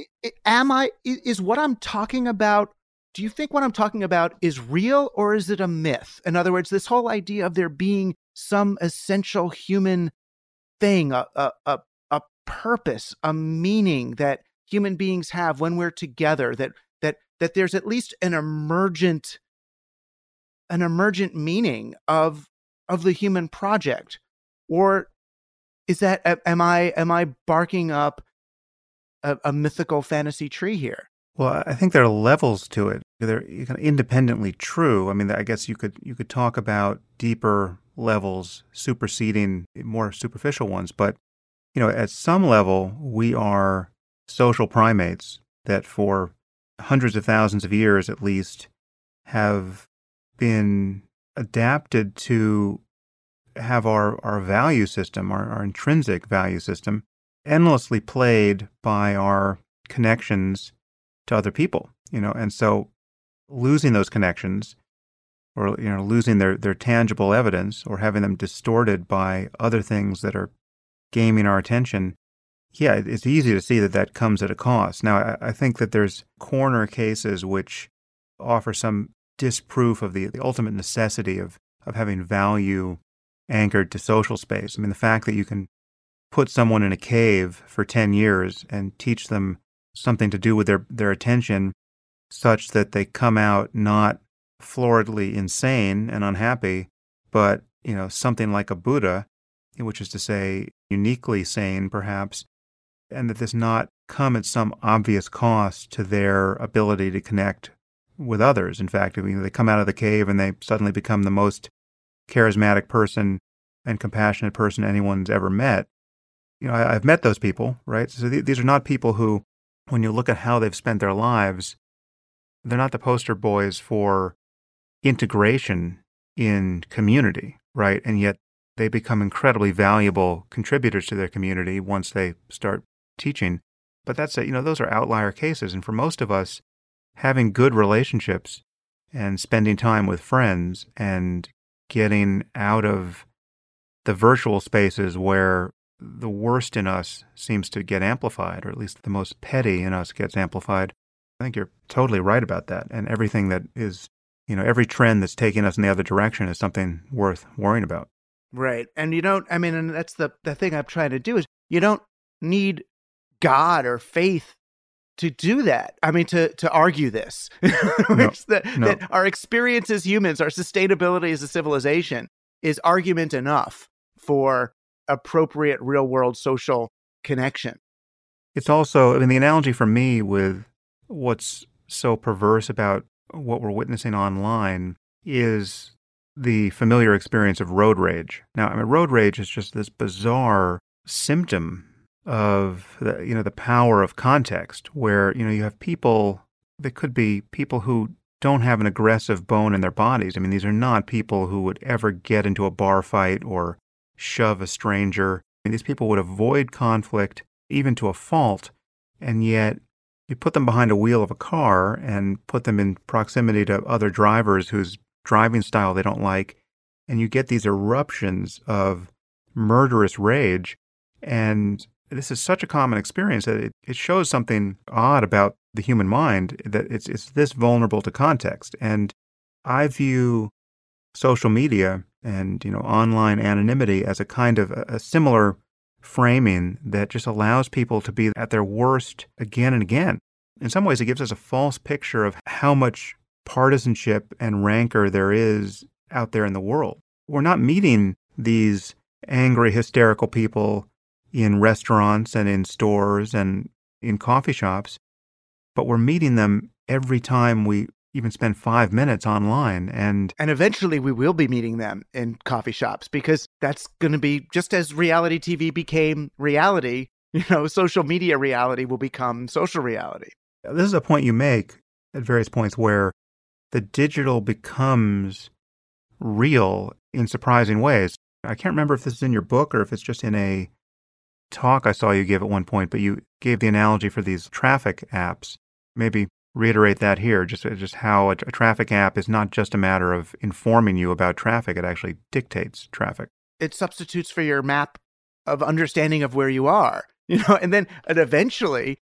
Is what I'm talking about, do you think what I'm talking about is real or is it a myth? In other words, this whole idea of there being some essential human thing, a purpose, a meaning that human beings have when we're together, that there's at least an emergent meaning of the human project, or is that am I barking up a mythical fantasy tree here? Well, I think there are levels to it. They're kind of independently true. I mean, I guess you could talk about deeper levels superseding more superficial ones, but at some level we are social primates that for hundreds of thousands of years at least have been adapted to have our value system, our intrinsic value system, endlessly played by our connections to other people, and so losing those connections or, losing their tangible evidence or having them distorted by other things that are gaming our attention, yeah, it's easy to see that comes at a cost. Now, I think that there's corner cases which offer some disproof of the ultimate necessity of having value anchored to social space. I mean, the fact that you can put someone in a cave for 10 years and teach them something to do with their attention such that they come out not floridly insane and unhappy, but, something like a Buddha, which is to say uniquely sane perhaps, and that does not come at some obvious cost to their ability to connect with others. In fact, they come out of the cave and they suddenly become the most charismatic person and compassionate person anyone's ever met. I've met those people, right? So these are not people who, when you look at how they've spent their lives, they're not the poster boys for integration in community, right? And yet they become incredibly valuable contributors to their community once they start teaching. But those are outlier cases. And for most of us, having good relationships and spending time with friends and getting out of the virtual spaces where the worst in us seems to get amplified, or at least the most petty in us gets amplified. I think you're totally right about that. And everything that is, every trend that's taking us in the other direction is something worth worrying about. Right. And and that's the thing I'm trying to do is you don't need God or faith to do that. To argue this. No. That our experience as humans, our sustainability as a civilization is argument enough for appropriate real-world social connection. It's also, the analogy for me with what's so perverse about what we're witnessing online is the familiar experience of road rage. Now, road rage is just this bizarre symptom of the power of context, where you have people that could be people who don't have an aggressive bone in their bodies. These are not people who would ever get into a bar fight or shove a stranger. These people would avoid conflict even to a fault, and yet you put them behind a wheel of a car and put them in proximity to other drivers whose driving style they don't like, and you get these eruptions of murderous rage. And this is such a common experience that it shows something odd about the human mind, that it's this vulnerable to context. And I view social media and online anonymity as a kind of a similar framing that just allows people to be at their worst again and again. In some ways, it gives us a false picture of how much partisanship and rancor there is out there in the world. We're not meeting these angry, hysterical people in restaurants and in stores and in coffee shops, but we're meeting them every time we even spend 5 minutes online. And eventually we will be meeting them in coffee shops, because that's going to be, just as reality TV became reality, social media reality will become social reality. This is a point you make at various points where the digital becomes real in surprising ways. I can't remember if this is in your book or if it's just in a talk I saw you give at one point, but you gave the analogy for these traffic apps. Maybe reiterate that here, just how a traffic app is not just a matter of informing you about traffic, it actually dictates traffic. It substitutes for your map of understanding of where you are, and eventually,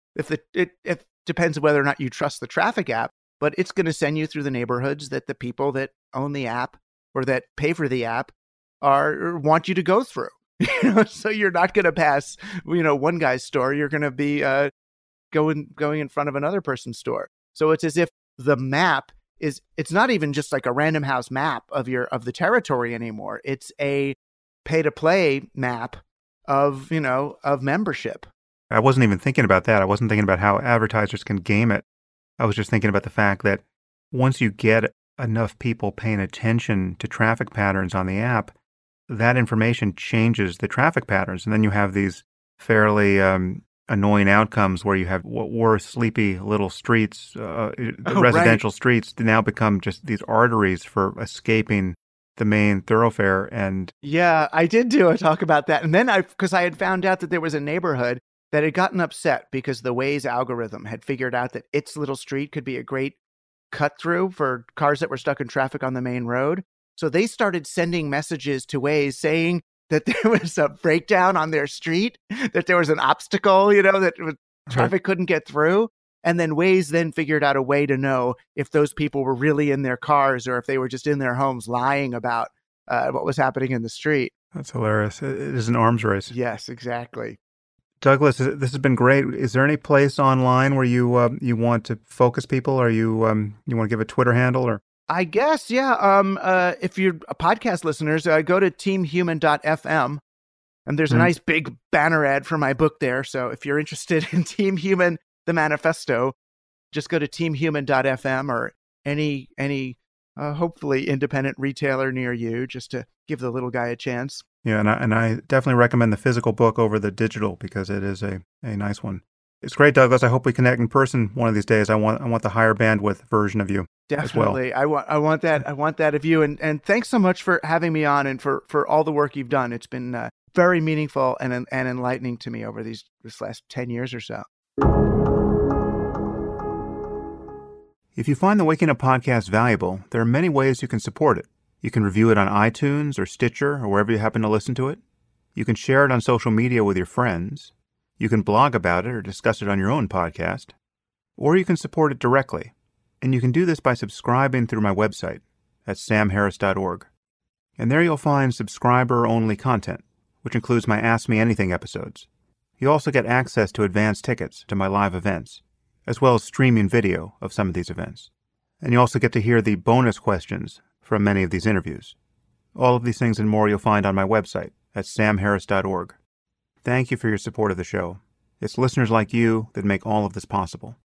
it depends on whether or not you trust the traffic app, but it's going to send you through the neighborhoods that the people that own the app or that pay for the app want you to go through. So you're not going to pass, one guy's store. You're going to be going in front of another person's store. So it's as if the map it's not even just like a Random House map of the territory anymore. It's a pay-to-play map of membership. I wasn't even thinking about that. I wasn't thinking about how advertisers can game it. I was just thinking about the fact that once you get enough people paying attention to traffic patterns on the app, that information changes the traffic patterns. And then you have these fairly annoying outcomes where you have what were sleepy little streets, residential streets, now become just these arteries for escaping the main thoroughfare. And yeah, I did do a talk about that. And then because I had found out that there was a neighborhood that had gotten upset because the Waze algorithm had figured out that its little street could be a great cut through for cars that were stuck in traffic on the main road. So they started sending messages to Waze saying that there was a breakdown on their street, that there was an obstacle, that traffic couldn't get through. And then Waze then figured out a way to know if those people were really in their cars or if they were just in their homes lying about what was happening in the street. That's hilarious. It is an arms race. Yes, exactly. Douglas, this has been great. Is there any place online where you want to focus people, or you want to give a Twitter handle, or? I guess, yeah. If you're podcast listeners, go to teamhuman.fm, and there's a nice big banner ad for my book there. So if you're interested in Team Human, the manifesto, just go to teamhuman.fm or any hopefully independent retailer near you, just to give the little guy a chance. Yeah, and I definitely recommend the physical book over the digital because it is a nice one. It's great, Douglas. I hope we connect in person one of these days. I want the higher bandwidth version of you. Definitely. As well. I want that. I want that of you. And thanks so much for having me on and for all the work you've done. It's been very meaningful and enlightening to me over this last 10 years or so. If you find the Waking Up podcast valuable, there are many ways you can support it. You can review it on iTunes or Stitcher or wherever you happen to listen to it. You can share it on social media with your friends. You can blog about it or discuss it on your own podcast. Or you can support it directly. And you can do this by subscribing through my website at samharris.org. And there you'll find subscriber-only content, which includes my Ask Me Anything episodes. You also get access to advance tickets to my live events, as well as streaming video of some of these events. And you also get to hear the bonus questions from many of these interviews. All of these things and more you'll find on my website at samharris.org. Thank you for your support of the show. It's listeners like you that make all of this possible.